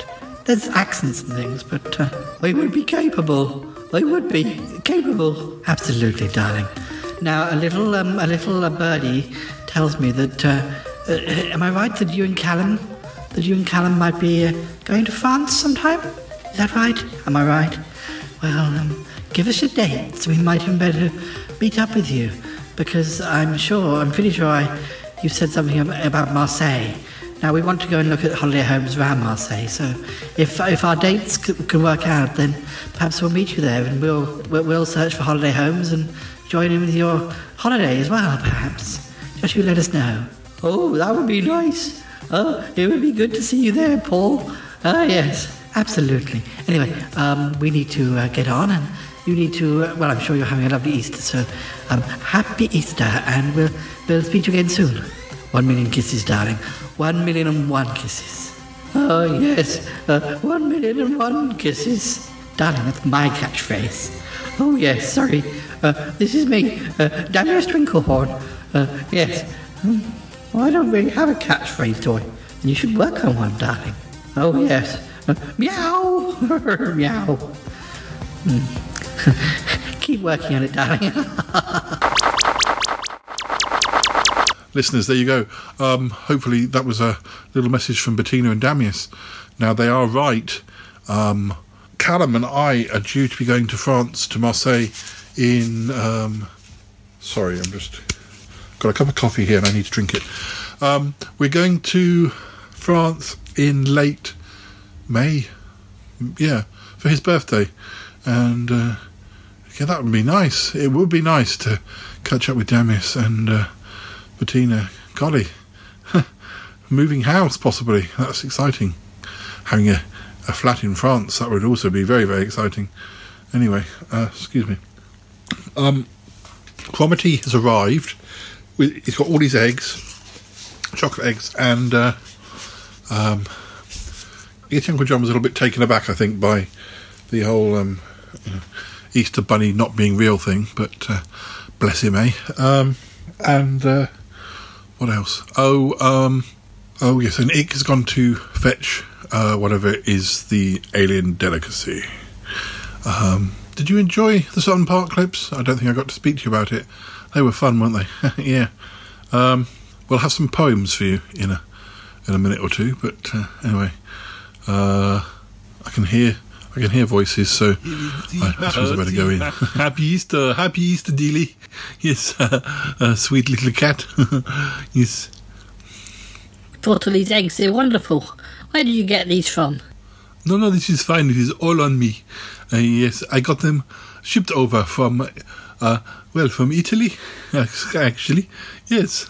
J: there's accents and things, but uh, I would be capable. I would be capable. Absolutely, darling. Now, a little, um, a little uh, birdie tells me that. Uh, uh, am I right that you and Callum, that you and Callum might be uh, going to France sometime? Is that right? Am I right? Well, um, give us a date so we might even better meet up with you, because I'm sure, I'm pretty sure I, you said something about Marseille. Now, we want to go and look at holiday homes around Marseille, so if if our dates c- can work out, then perhaps we'll meet you there and we'll, we'll we'll search for holiday homes and join in with your holiday as well, perhaps. Just you let us know. Oh, that would be nice. Oh, it would be good to see you there, Paul. Ah, yes, absolutely. Anyway, um, we need to uh, get on, and you need to, uh, well, I'm sure you're having a lovely Easter, so um, happy Easter, and we'll, we'll speak to you again soon. One million kisses, darling. One million and one kisses. Oh, yes. Uh, one million and one kisses. Darling, that's my catchphrase. Oh, yes, sorry. Uh, this is me, uh, Daniel Trinklehorn. Uh, yes. Um, well, I don't really have a catchphrase toy. And you should work on one, darling. Oh, yes. Uh, meow. Meow. Mm. Keep working on it, darling.
E: Listeners, there you go. Um, hopefully that was a little message from Bettina and Damius. Now, they are right. Um, Callum and I are due to be going to France, to Marseille, in... Um, sorry, I'm just... got a cup of coffee here and I need to drink it. Um, we're going to France in late May. Yeah, for his birthday. And, uh, yeah, that would be nice. It would be nice to catch up with Damius and... Uh, Bettina, golly, moving house possibly. That's exciting. Having a, a flat in France, that would also be very, very exciting. Anyway, uh, excuse me. Um, Cromitty has arrived. With, he's got all these eggs, chocolate eggs, and uh, um, Yeti Uncle John was a little bit taken aback, I think, by the whole um, you know, Easter Bunny not being real thing. But uh, bless him, eh? Um, and. Uh, What else? Oh, um, oh yes, and Ick has gone to fetch uh, whatever is the alien delicacy. Um, did you enjoy the Sutton Park clips? I don't think I got to speak to you about it. They were fun, weren't they? Yeah. Um, we'll have some poems for you in a in a minute or two. But uh, anyway, uh, I can hear I can hear voices, so I, I suppose I better go in. Happy Easter, happy Easter, Dealey. Yes, uh, uh, sweet little cat. Yes.
G: Thought of these eggs, they're wonderful. Where did you get these from?
E: No, no, this is fine. It is all on me. Uh, yes, I got them shipped over from, uh, well, from Italy, actually. Yes,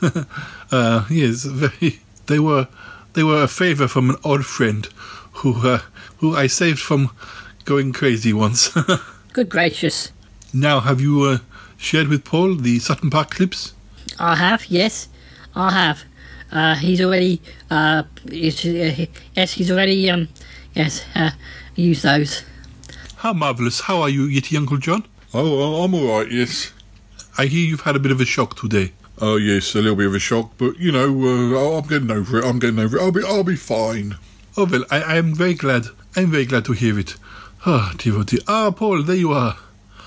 E: uh, yes. Very, they were, they were a favour from an old friend, who, uh, who I saved from going crazy once.
G: Good gracious.
E: Now, have you uh, shared with Paul the Sutton Park clips?
G: I have, yes, I have. Uh, he's already, uh, he's, uh, yes, he's already, um, yes, uh, used those.
E: How marvellous. How are you, Yeti Uncle John? Oh, I'm all right, yes. I hear you've had a bit of a shock today. Oh, yes, a little bit of a shock, but, you know, uh, I'm getting over it, I'm getting over it. I'll be, I'll be fine. Oh, well, I, I am very glad. I'm very glad to hear it. Oh, dear, oh, dear. Ah, Paul, there you are.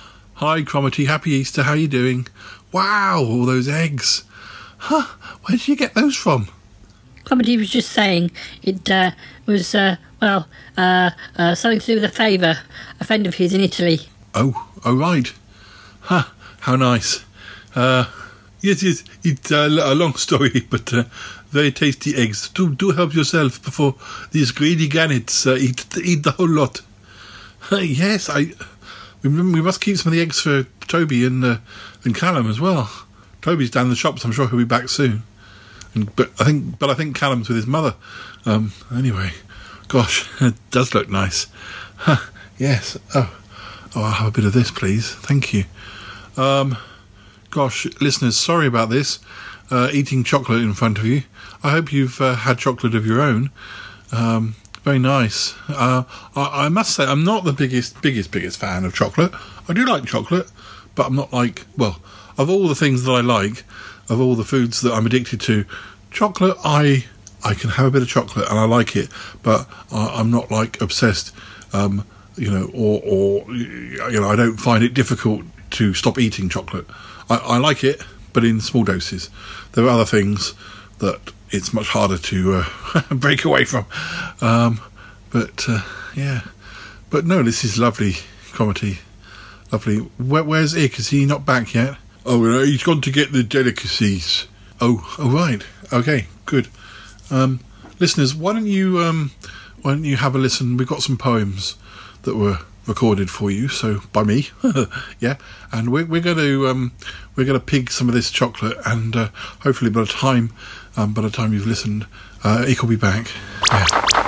E: Hi, Cromitty. Happy Easter. How are you doing? Wow, all those eggs. Huh, where did you get those from?
G: Cromitty was just saying it uh, was, uh, well, uh, uh, something to do with a favour, a friend of his in Italy.
E: Oh, oh, right. Huh, how nice. Uh, yes, yes, it's uh, a long story, but uh, very tasty eggs. Do do help yourself before these greedy gannets uh, eat eat the whole lot. Uh, yes, I. We, we must keep some of the eggs for Toby and uh, and Callum as well. Toby's down in the shops. I'm sure he'll be back soon. And, but I think, but I think Callum's with his mother. Um, anyway, gosh, it does look nice. Huh, yes. Oh, oh, I'll have a bit of this, please. Thank you. Um, gosh, listeners, sorry about this. Uh, eating chocolate in front of you. I hope you've uh, had chocolate of your own. Um, very nice. Uh, I, I must say, I'm not the biggest, biggest, biggest fan of chocolate. I do like chocolate, but I'm not like, well, of all the things that I like, of all the foods that I'm addicted to, chocolate I I can have a bit of chocolate and I like it, but I, I'm not like obsessed, um, you know, or, or, you know, I don't find it difficult to stop eating chocolate. I, I like it, but in small doses. There are other things that it's much harder to uh, break away from. Um, but, uh, yeah. But no, this is lovely comedy. Lovely. Where, where's Ick? Is he not back yet? Oh, no, he's gone to get the delicacies. Oh, oh, right. Okay, good. Um, listeners, why don't you um, why don't you have a listen? We've got some poems that were recorded for you, so by me, yeah. And we're we're going to um, we're going to pig some of this chocolate, and uh, hopefully by the time um, by the time you've listened, uh, Ick will be back. Yeah.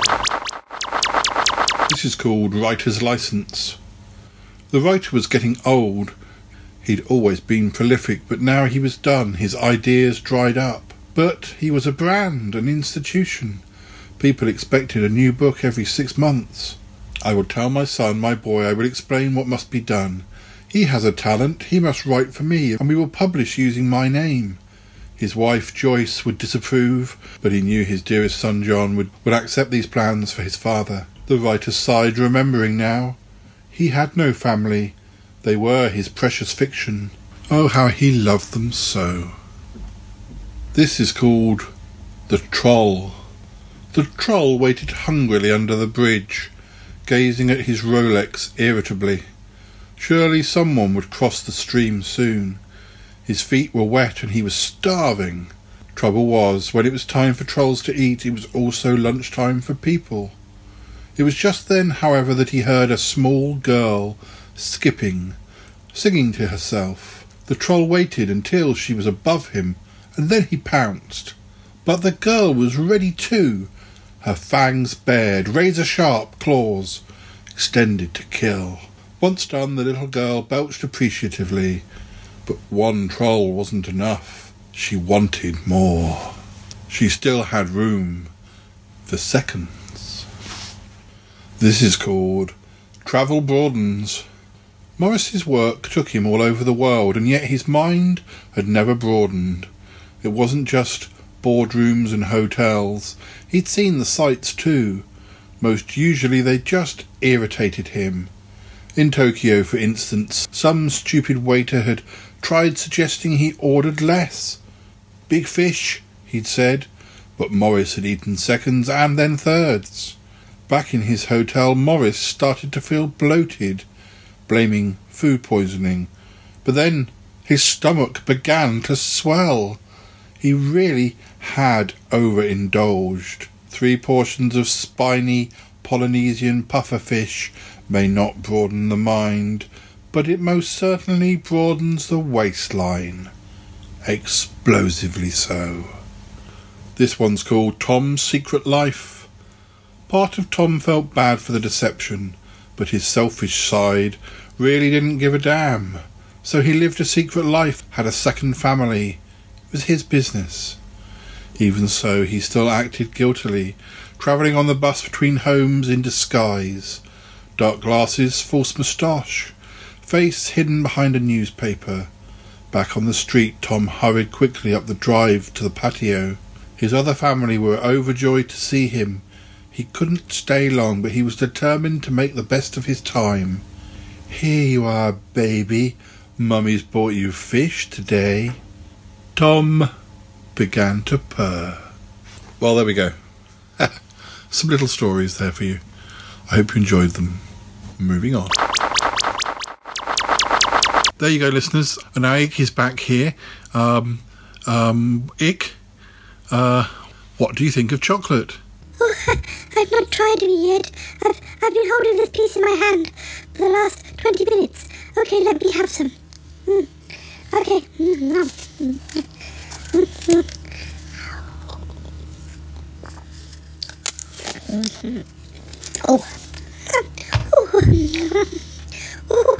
E: This is called Writer's License. The writer was getting old. He'd always been prolific, but now he was done. His ideas dried up. But he was a brand, an institution. People expected a new book every six months. I would tell my son, my boy, I will explain what must be done. He has a talent, he must write for me, and we will publish using my name. His wife, Joyce, would disapprove, but he knew his dearest son, John, would, would accept these plans for his father. The writer sighed, remembering now. He had no family. They were his precious fiction. Oh, how he loved them so. This is called The Troll. The Troll waited hungrily under the bridge, gazing at his Rolex irritably. Surely someone would cross the stream soon. His feet were wet and he was starving. Trouble was, when it was time for trolls to eat, it was also lunchtime for people. It was just then, however, that he heard a small girl skipping, singing to herself. The Troll waited until she was above him, and then he pounced. But the girl was ready too, her fangs bared, razor-sharp claws extended to kill. Once done, the little girl belched appreciatively, but one troll wasn't enough. She wanted more. She still had room for seconds. This is called Travel Broadens. Morris's work took him all over the world, and yet his mind had never broadened. It wasn't just boardrooms and hotels. He'd seen the sights too. Most usually they just irritated him. In Tokyo, for instance, some stupid waiter had tried suggesting he ordered less. Big fish, he'd said, but Morris had eaten seconds and then thirds. Back in his hotel, Morris started to feel bloated, blaming food poisoning. But then his stomach began to swell. He really had overindulged. Three portions of spiny Polynesian pufferfish may not broaden the mind, but it most certainly broadens the waistline. Explosively so. This one's called Tom's Secret Life. Part of Tom felt bad for the deception, but his selfish side really didn't give a damn. So he lived a secret life, had a second family. It was his business. Even so, he still acted guiltily, travelling on the bus between homes in disguise. Dark glasses, false moustache, face hidden behind a newspaper. Back on the street, Tom hurried quickly up the drive to the patio. His other family were overjoyed to see him. He couldn't stay long, but he was determined to make the best of his time. Here you are, baby. Mummy's bought you fish today. Tom began to purr. Well, there we go. Some little stories there for you. I hope you enjoyed them. Moving on. There you go, listeners. And now Ick is back here. Um, um, Ick, uh, what do you think of chocolate?
D: Oh, I've not tried any yet. I've, I've been holding this piece in my hand for the last twenty minutes. Okay, let me have some. Mm. Okay. Mm, no. Mm. Mm. Mm. Oh. Oh.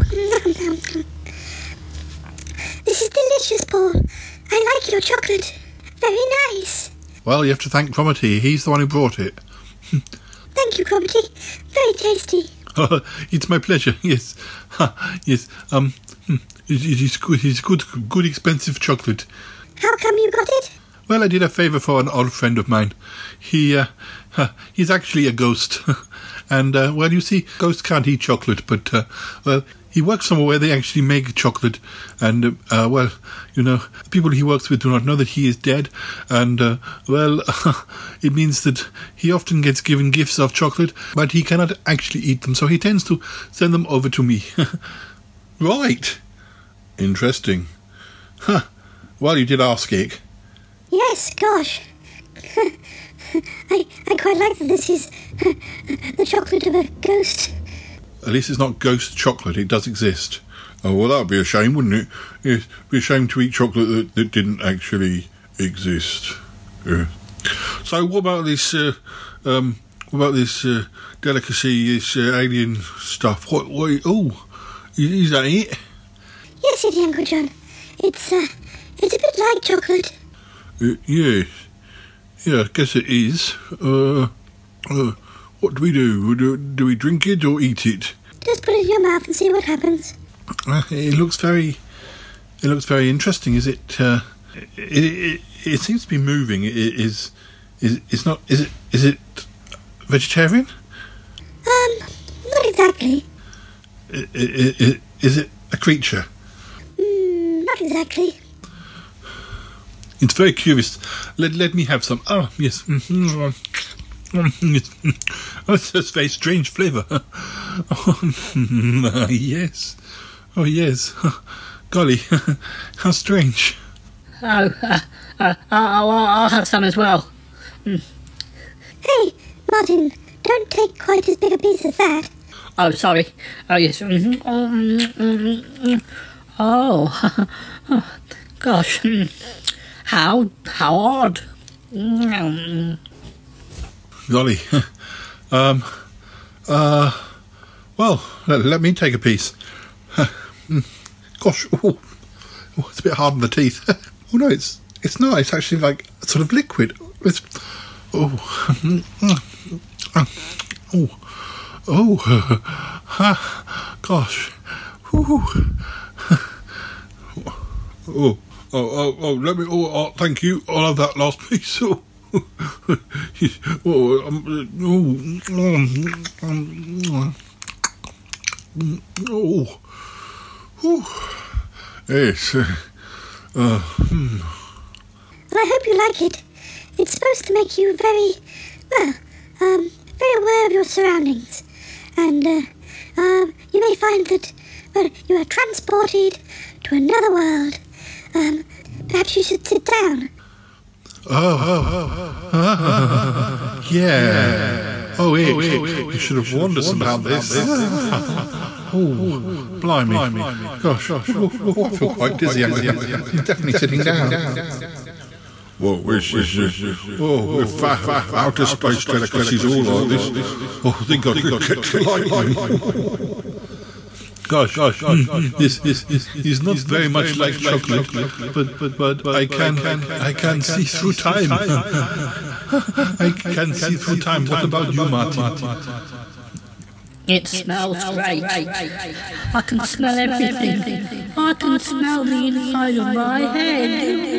D: This is delicious, Paul. I like your chocolate. Very nice.
E: Well, you have to thank Cromitty. He's the one who brought it.
D: Thank you, Cromitty. Very tasty.
E: It's my pleasure. Yes, yes. Um, it, it is good. It's good, good, expensive chocolate.
D: How come you got it?
E: well, I did a favour for an old friend of mine. He, uh, uh he's actually a ghost. And, uh, well, you see, ghosts can't eat chocolate, but, uh, well, he works somewhere where they actually make chocolate. And, uh, well, you know, people he works with do not know that he is dead. And, uh, well, it means that he often gets given gifts of chocolate, but he cannot actually eat them. So he tends to send them over to me. Right. Interesting. Huh. Well, you did ask, Ike.
D: Yes, gosh. I, I quite like that this is the chocolate of a ghost.
E: At least it's not ghost chocolate. It does exist. Oh, well, that would be a shame, wouldn't it? It'd be a shame to eat chocolate that, that didn't actually exist. Yeah. So, what about this, uh, um, what about this uh, delicacy, this uh, alien stuff? What, what, oh, is that it?
D: Yes, it is, Uncle John. It's, uh, it's a bit like chocolate.
E: Uh, yes. Yeah, I guess it is. Uh, uh, what do we do? do? Do we drink it or eat it?
D: Just put it in your mouth and see what happens.
E: Uh, it looks very, it looks very interesting. Is it? Uh, it, it, it seems to be moving. It is, is it's not? Is it? Is it vegetarian?
D: Um, not exactly.
E: I, I, I, is it a creature?
D: Mm, not exactly.
E: It's very curious. Let let me have some. Oh, yes. Oh, it's a very strange flavour. Oh, yes. Oh, yes. Golly, how strange.
G: Oh, uh, uh, I'll, I'll have some as well. Mm.
D: Hey, Martin, don't take quite as big a piece as that.
G: Oh, sorry. Oh, yes. Mm-hmm. Um, mm-hmm. Oh, gosh. How, how odd. Mm.
E: Golly. um, uh, well, let, let me take a piece. Gosh, oh, oh, it's a bit hard on the teeth. Oh no, it's it's not. It's actually like sort of liquid. It's oh, oh, oh, ha, gosh, oh, oh, oh, oh, let me. Oh, oh, thank you. I'll have that last piece. Oh. Oh, um, oh, oh, yes. Uh, uh, hmm.
D: Well, I hope you like it. It's supposed to make you very, well, um, very aware of your surroundings, and uh, uh, you may find that, well, you are transported to another world. Um, perhaps you should sit down.
E: Oh, oh, oh, oh, oh, yeah. Oh, Ike, you should have warned us about this. Oh, blimey. Gosh, gosh, oh, I feel quite dizzy. I'm definitely sitting down. Whoa, this is, oh, if outer space delicacies all like this, oh, I think I could get to lightning. Gosh, gosh, gosh, gosh, this, this, this is not very much like chocolate, but, but, but, I can, I can see through time. I can see through time. What about you, Martin?
G: It smells great. I can smell everything. I can smell the inside of my head.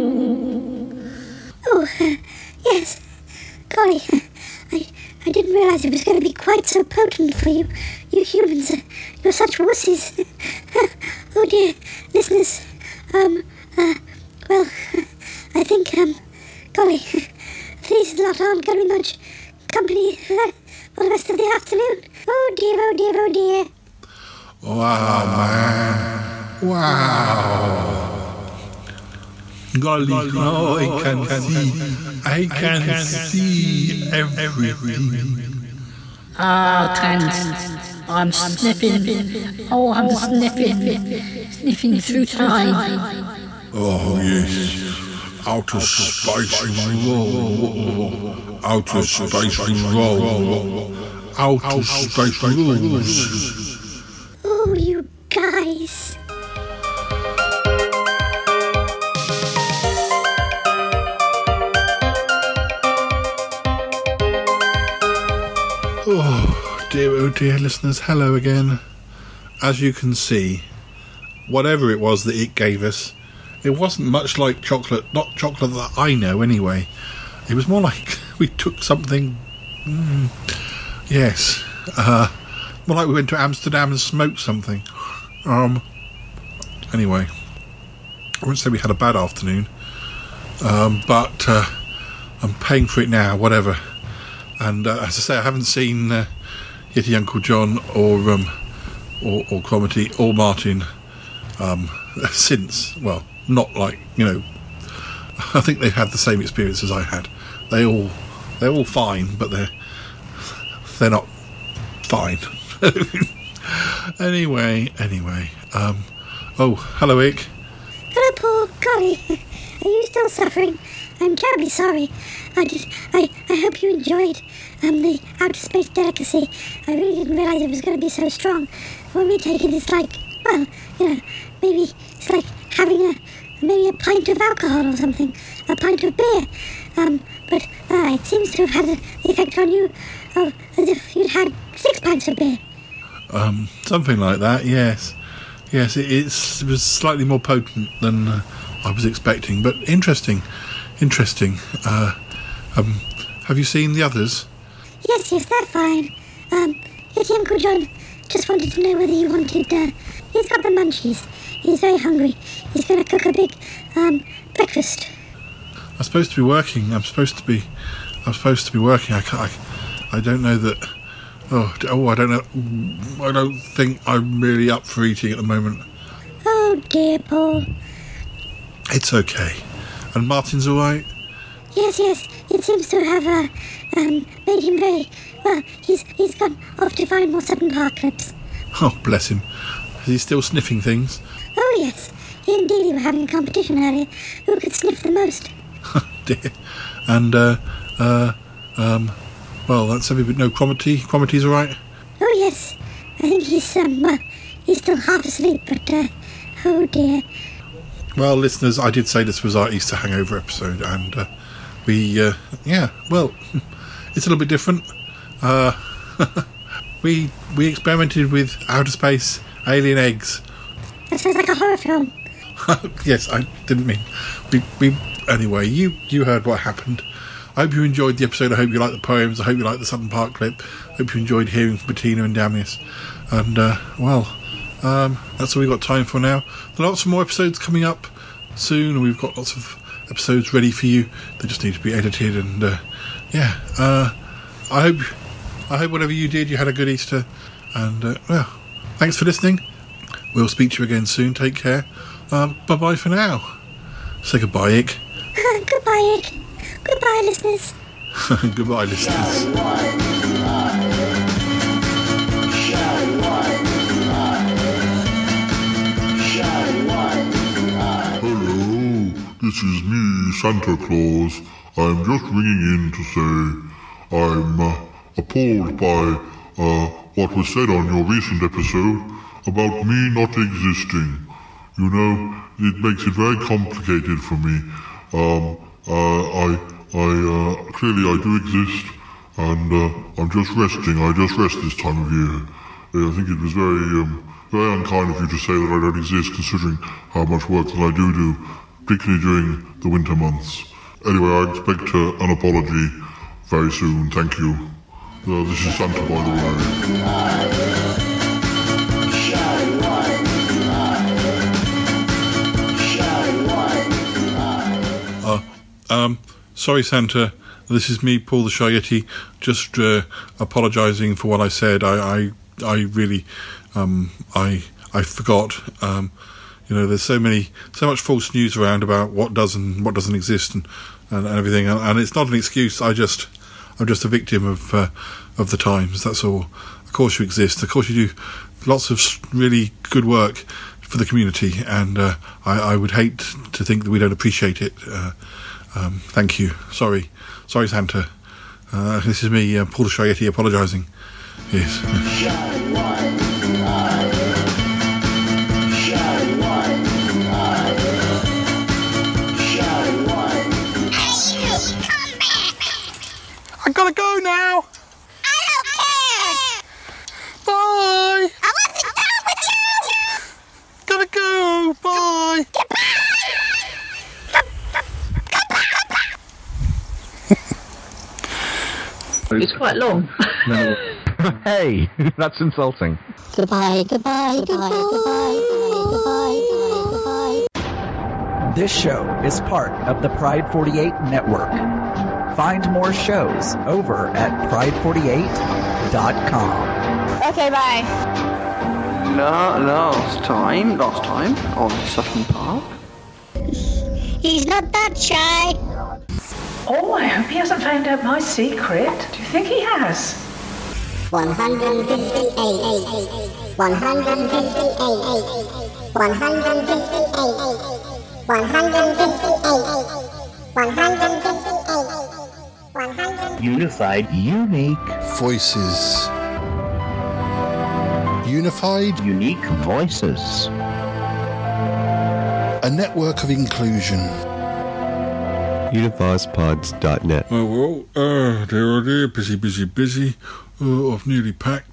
D: Oh, uh, yes. Golly, I, I didn't realise it was going to be quite so potent for you. You humans, uh, you're such wussies. Oh dear, listeners, um, uh, well, I think, um, golly, these lot aren't going to be much company uh, for the rest of the afternoon. Oh dear, oh dear, oh dear.
E: Wow, man. Wow. Golly, oh, I can, can see, I can, can see everything.
G: Ah, thanks. I'm sniffing. Oh, I'm sniffing. Sniffing through time.
E: Oh, yes. Outer space roll. Outer space roll. Outer space rules.
D: Oh, you guys.
E: Oh, dear, oh dear listeners, hello again. As you can see, whatever it was that it gave us, it wasn't much like chocolate, not chocolate that I know anyway. It was more like we took something, mm, yes, uh, more like we went to Amsterdam and smoked something. Um, anyway, I wouldn't say we had a bad afternoon, um, but uh, I'm paying for it now, whatever. And uh, as I say, I haven't seen uh, Yeti Uncle John or um, or, or Cromitty or Martin um, since. Well, not like, you know, I think they've had the same experience as I had. They all they're all fine, but they're they're not fine. anyway, anyway. Um, oh, hello, Ick.
D: Hello, Paul. Golly, are you still suffering? I'm terribly sorry. I did. I, I hope you enjoyed um, the outer space delicacy. I really didn't realise it was going to be so strong. For me, taking it's like, well, you know, maybe it's like having a maybe a pint of alcohol or something, a pint of beer. Um, but uh, it seems to have had the effect on you of as if you'd had six pints of beer.
E: Um, something like that. Yes, yes. It, it's, it was slightly more potent than uh, I was expecting, but interesting. Interesting. Uh, um, have you seen the others?
D: Yes, yes, they're fine. Um, Yeti Uncle John just wanted to know whether you wanted, uh, he's got the munchies. He's very hungry. He's going to cook a big, um, breakfast.
E: I'm supposed to be working. I'm supposed to be, I'm supposed to be working. I can't, I, I don't know that, oh, oh, I don't know, I don't think I'm really up for eating at the moment.
D: Oh, dear, Paul.
E: It's okay. And Martin's all right?
D: Yes, yes. It seems to have uh, um, made him very... Well, he's he's gone off to find more Sutton Park clips.
E: Oh, bless him. Is he still sniffing things?
D: Oh, yes. He and Dealey were having a competition earlier. Who could sniff the most?
E: Dear. And, uh, uh, um, well, that's every bit. No, Cromitty? Cromitty's all right?
D: Oh, yes. I think he's, um, well, he's still half asleep, but, uh, oh, dear.
E: Well, listeners, I did say this was our Easter hangover episode, and uh, we, uh, yeah, well, it's a little bit different. Uh, we we experimented with outer space alien eggs.
D: That sounds like a horror film.
E: Yes, I didn't mean. We, we anyway. You you heard what happened. I hope you enjoyed the episode. I hope you liked the poems. I hope you liked the Sutton Park clip. I hope you enjoyed hearing from Bettina and Damius. And uh, well. Um, that's all we've got time for now. There are lots of more episodes coming up soon, and we've got lots of episodes ready for you. They just need to be edited, and uh, yeah. Uh, I hope, I hope whatever you did, you had a good Easter. And uh, well, thanks for listening. We'll speak to you again soon. Take care. Uh, bye bye for now. Say goodbye, Ick.
D: Goodbye, Ick. Goodbye, listeners.
E: Goodbye, listeners.
F: This is me, Santa Claus. I'm just ringing in to say I'm uh, appalled by uh, what was said on your recent episode about me not existing. You know, it makes it very complicated for me. Um, uh, I, I, uh, clearly I do exist, and uh, I'm just resting. I just rest this time of year. I think it was very, um, very unkind of you to say that I don't exist, considering how much work that I do do, particularly during the winter months. Anyway, I expect uh, an apology very soon. Thank you. Uh, this is Santa, by the way.
E: Uh, um, sorry, Santa. This is me, Paul the Shy Yeti. Just uh, apologising for what I said. I, I, I really, um, I, I forgot. Um, You know, there's so many, so much false news around about what does and what doesn't exist, and, and, and everything. And it's not an excuse. I just, I'm just a victim of uh, of the times. That's all. Of course you exist. Of course you do lots of really good work for the community, and uh, I, I would hate to think that we don't appreciate it. Uh, um, thank you. Sorry, sorry, Santa. Uh, this is me, uh, Paul the Shy Yeti, apologising. Yes.
H: I gotta go now.
C: I don't care.
H: Bye.
C: I wasn't done with you.
H: Gotta go. Bye.
C: Goodbye.
B: was.
K: It's quite long.
B: No. Hey, that's insulting.
A: Goodbye, goodbye, goodbye, goodbye, goodbye, goodbye, goodbye.
L: This show is part of the Pride forty-eight network. Find more shows over at pride forty-eight dot com.
M: Okay, bye.
H: La- last time, last time on Sutton Park.
D: He's not that shy.
N: Oh, I hope he hasn't found out my secret. Do you think he has?
A: one hundred fifty-eight. one hundred fifty-eight. one hundred fifty-eight. one hundred fifty-eight. one hundred fifty-eight.
B: Unified. Unique.
O: Voices. Unified.
B: Unique voices.
O: A network of inclusion.
P: Univazpods dot net.
E: Oh, well, uh, dear, oh dear, busy, busy, busy. Oh, I've nearly packed.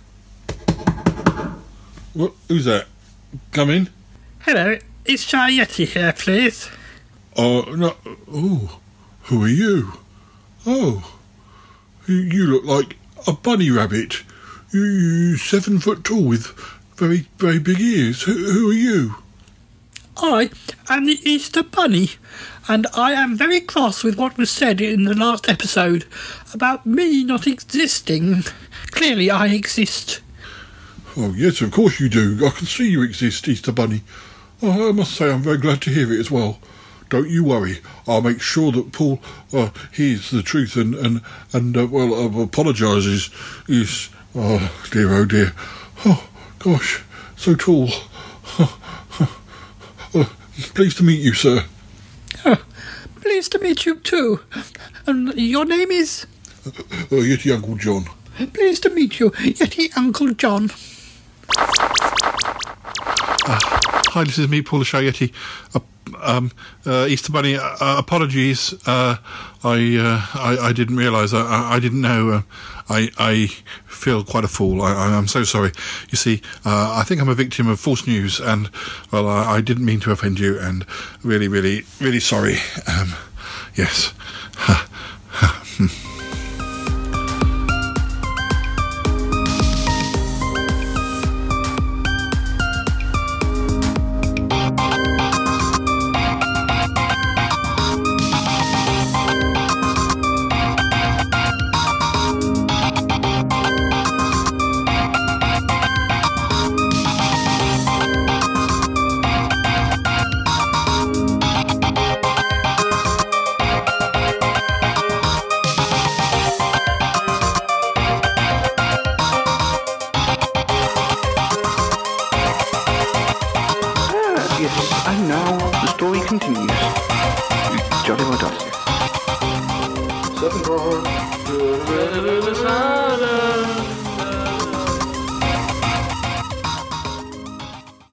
E: What? Who's that? Come in.
G: Hello, is Shy Yeti here, please?
E: Oh, no. Oh, who are you? Oh, you, you look like a bunny rabbit. You, you seven foot tall with very, very big ears. Who, who are you?
G: I am the Easter Bunny, and I am very cross with what was said in the last episode about me not existing. Clearly I exist.
E: Oh, yes, of course you do. I can see you exist, Easter Bunny. Oh, I must say I'm very glad to hear it as well. Don't you worry. I'll make sure that Paul uh, hears the truth and, and, and uh, well, uh, apologises. Yes. Oh, dear, oh, dear. Oh, gosh, so tall. Oh, pleased to meet you, sir.
G: Oh, pleased to meet you too. And your name is?
E: Uh, uh, Yeti Uncle John.
G: Pleased to meet you, Yeti Uncle John.
E: Uh, hi, this is me, Paul the Shy Yeti. Uh, um, uh, Easter Bunny, uh, apologies. Uh, I, uh, I I didn't realise. I, I I didn't know. Uh, I I feel quite a fool. I, I'm so sorry. You see, uh, I think I'm a victim of false news, and well, I, I didn't mean to offend you, and really, really, really sorry. Um, yes.
H: And now the story continues. Jolly well done. Sutton Park.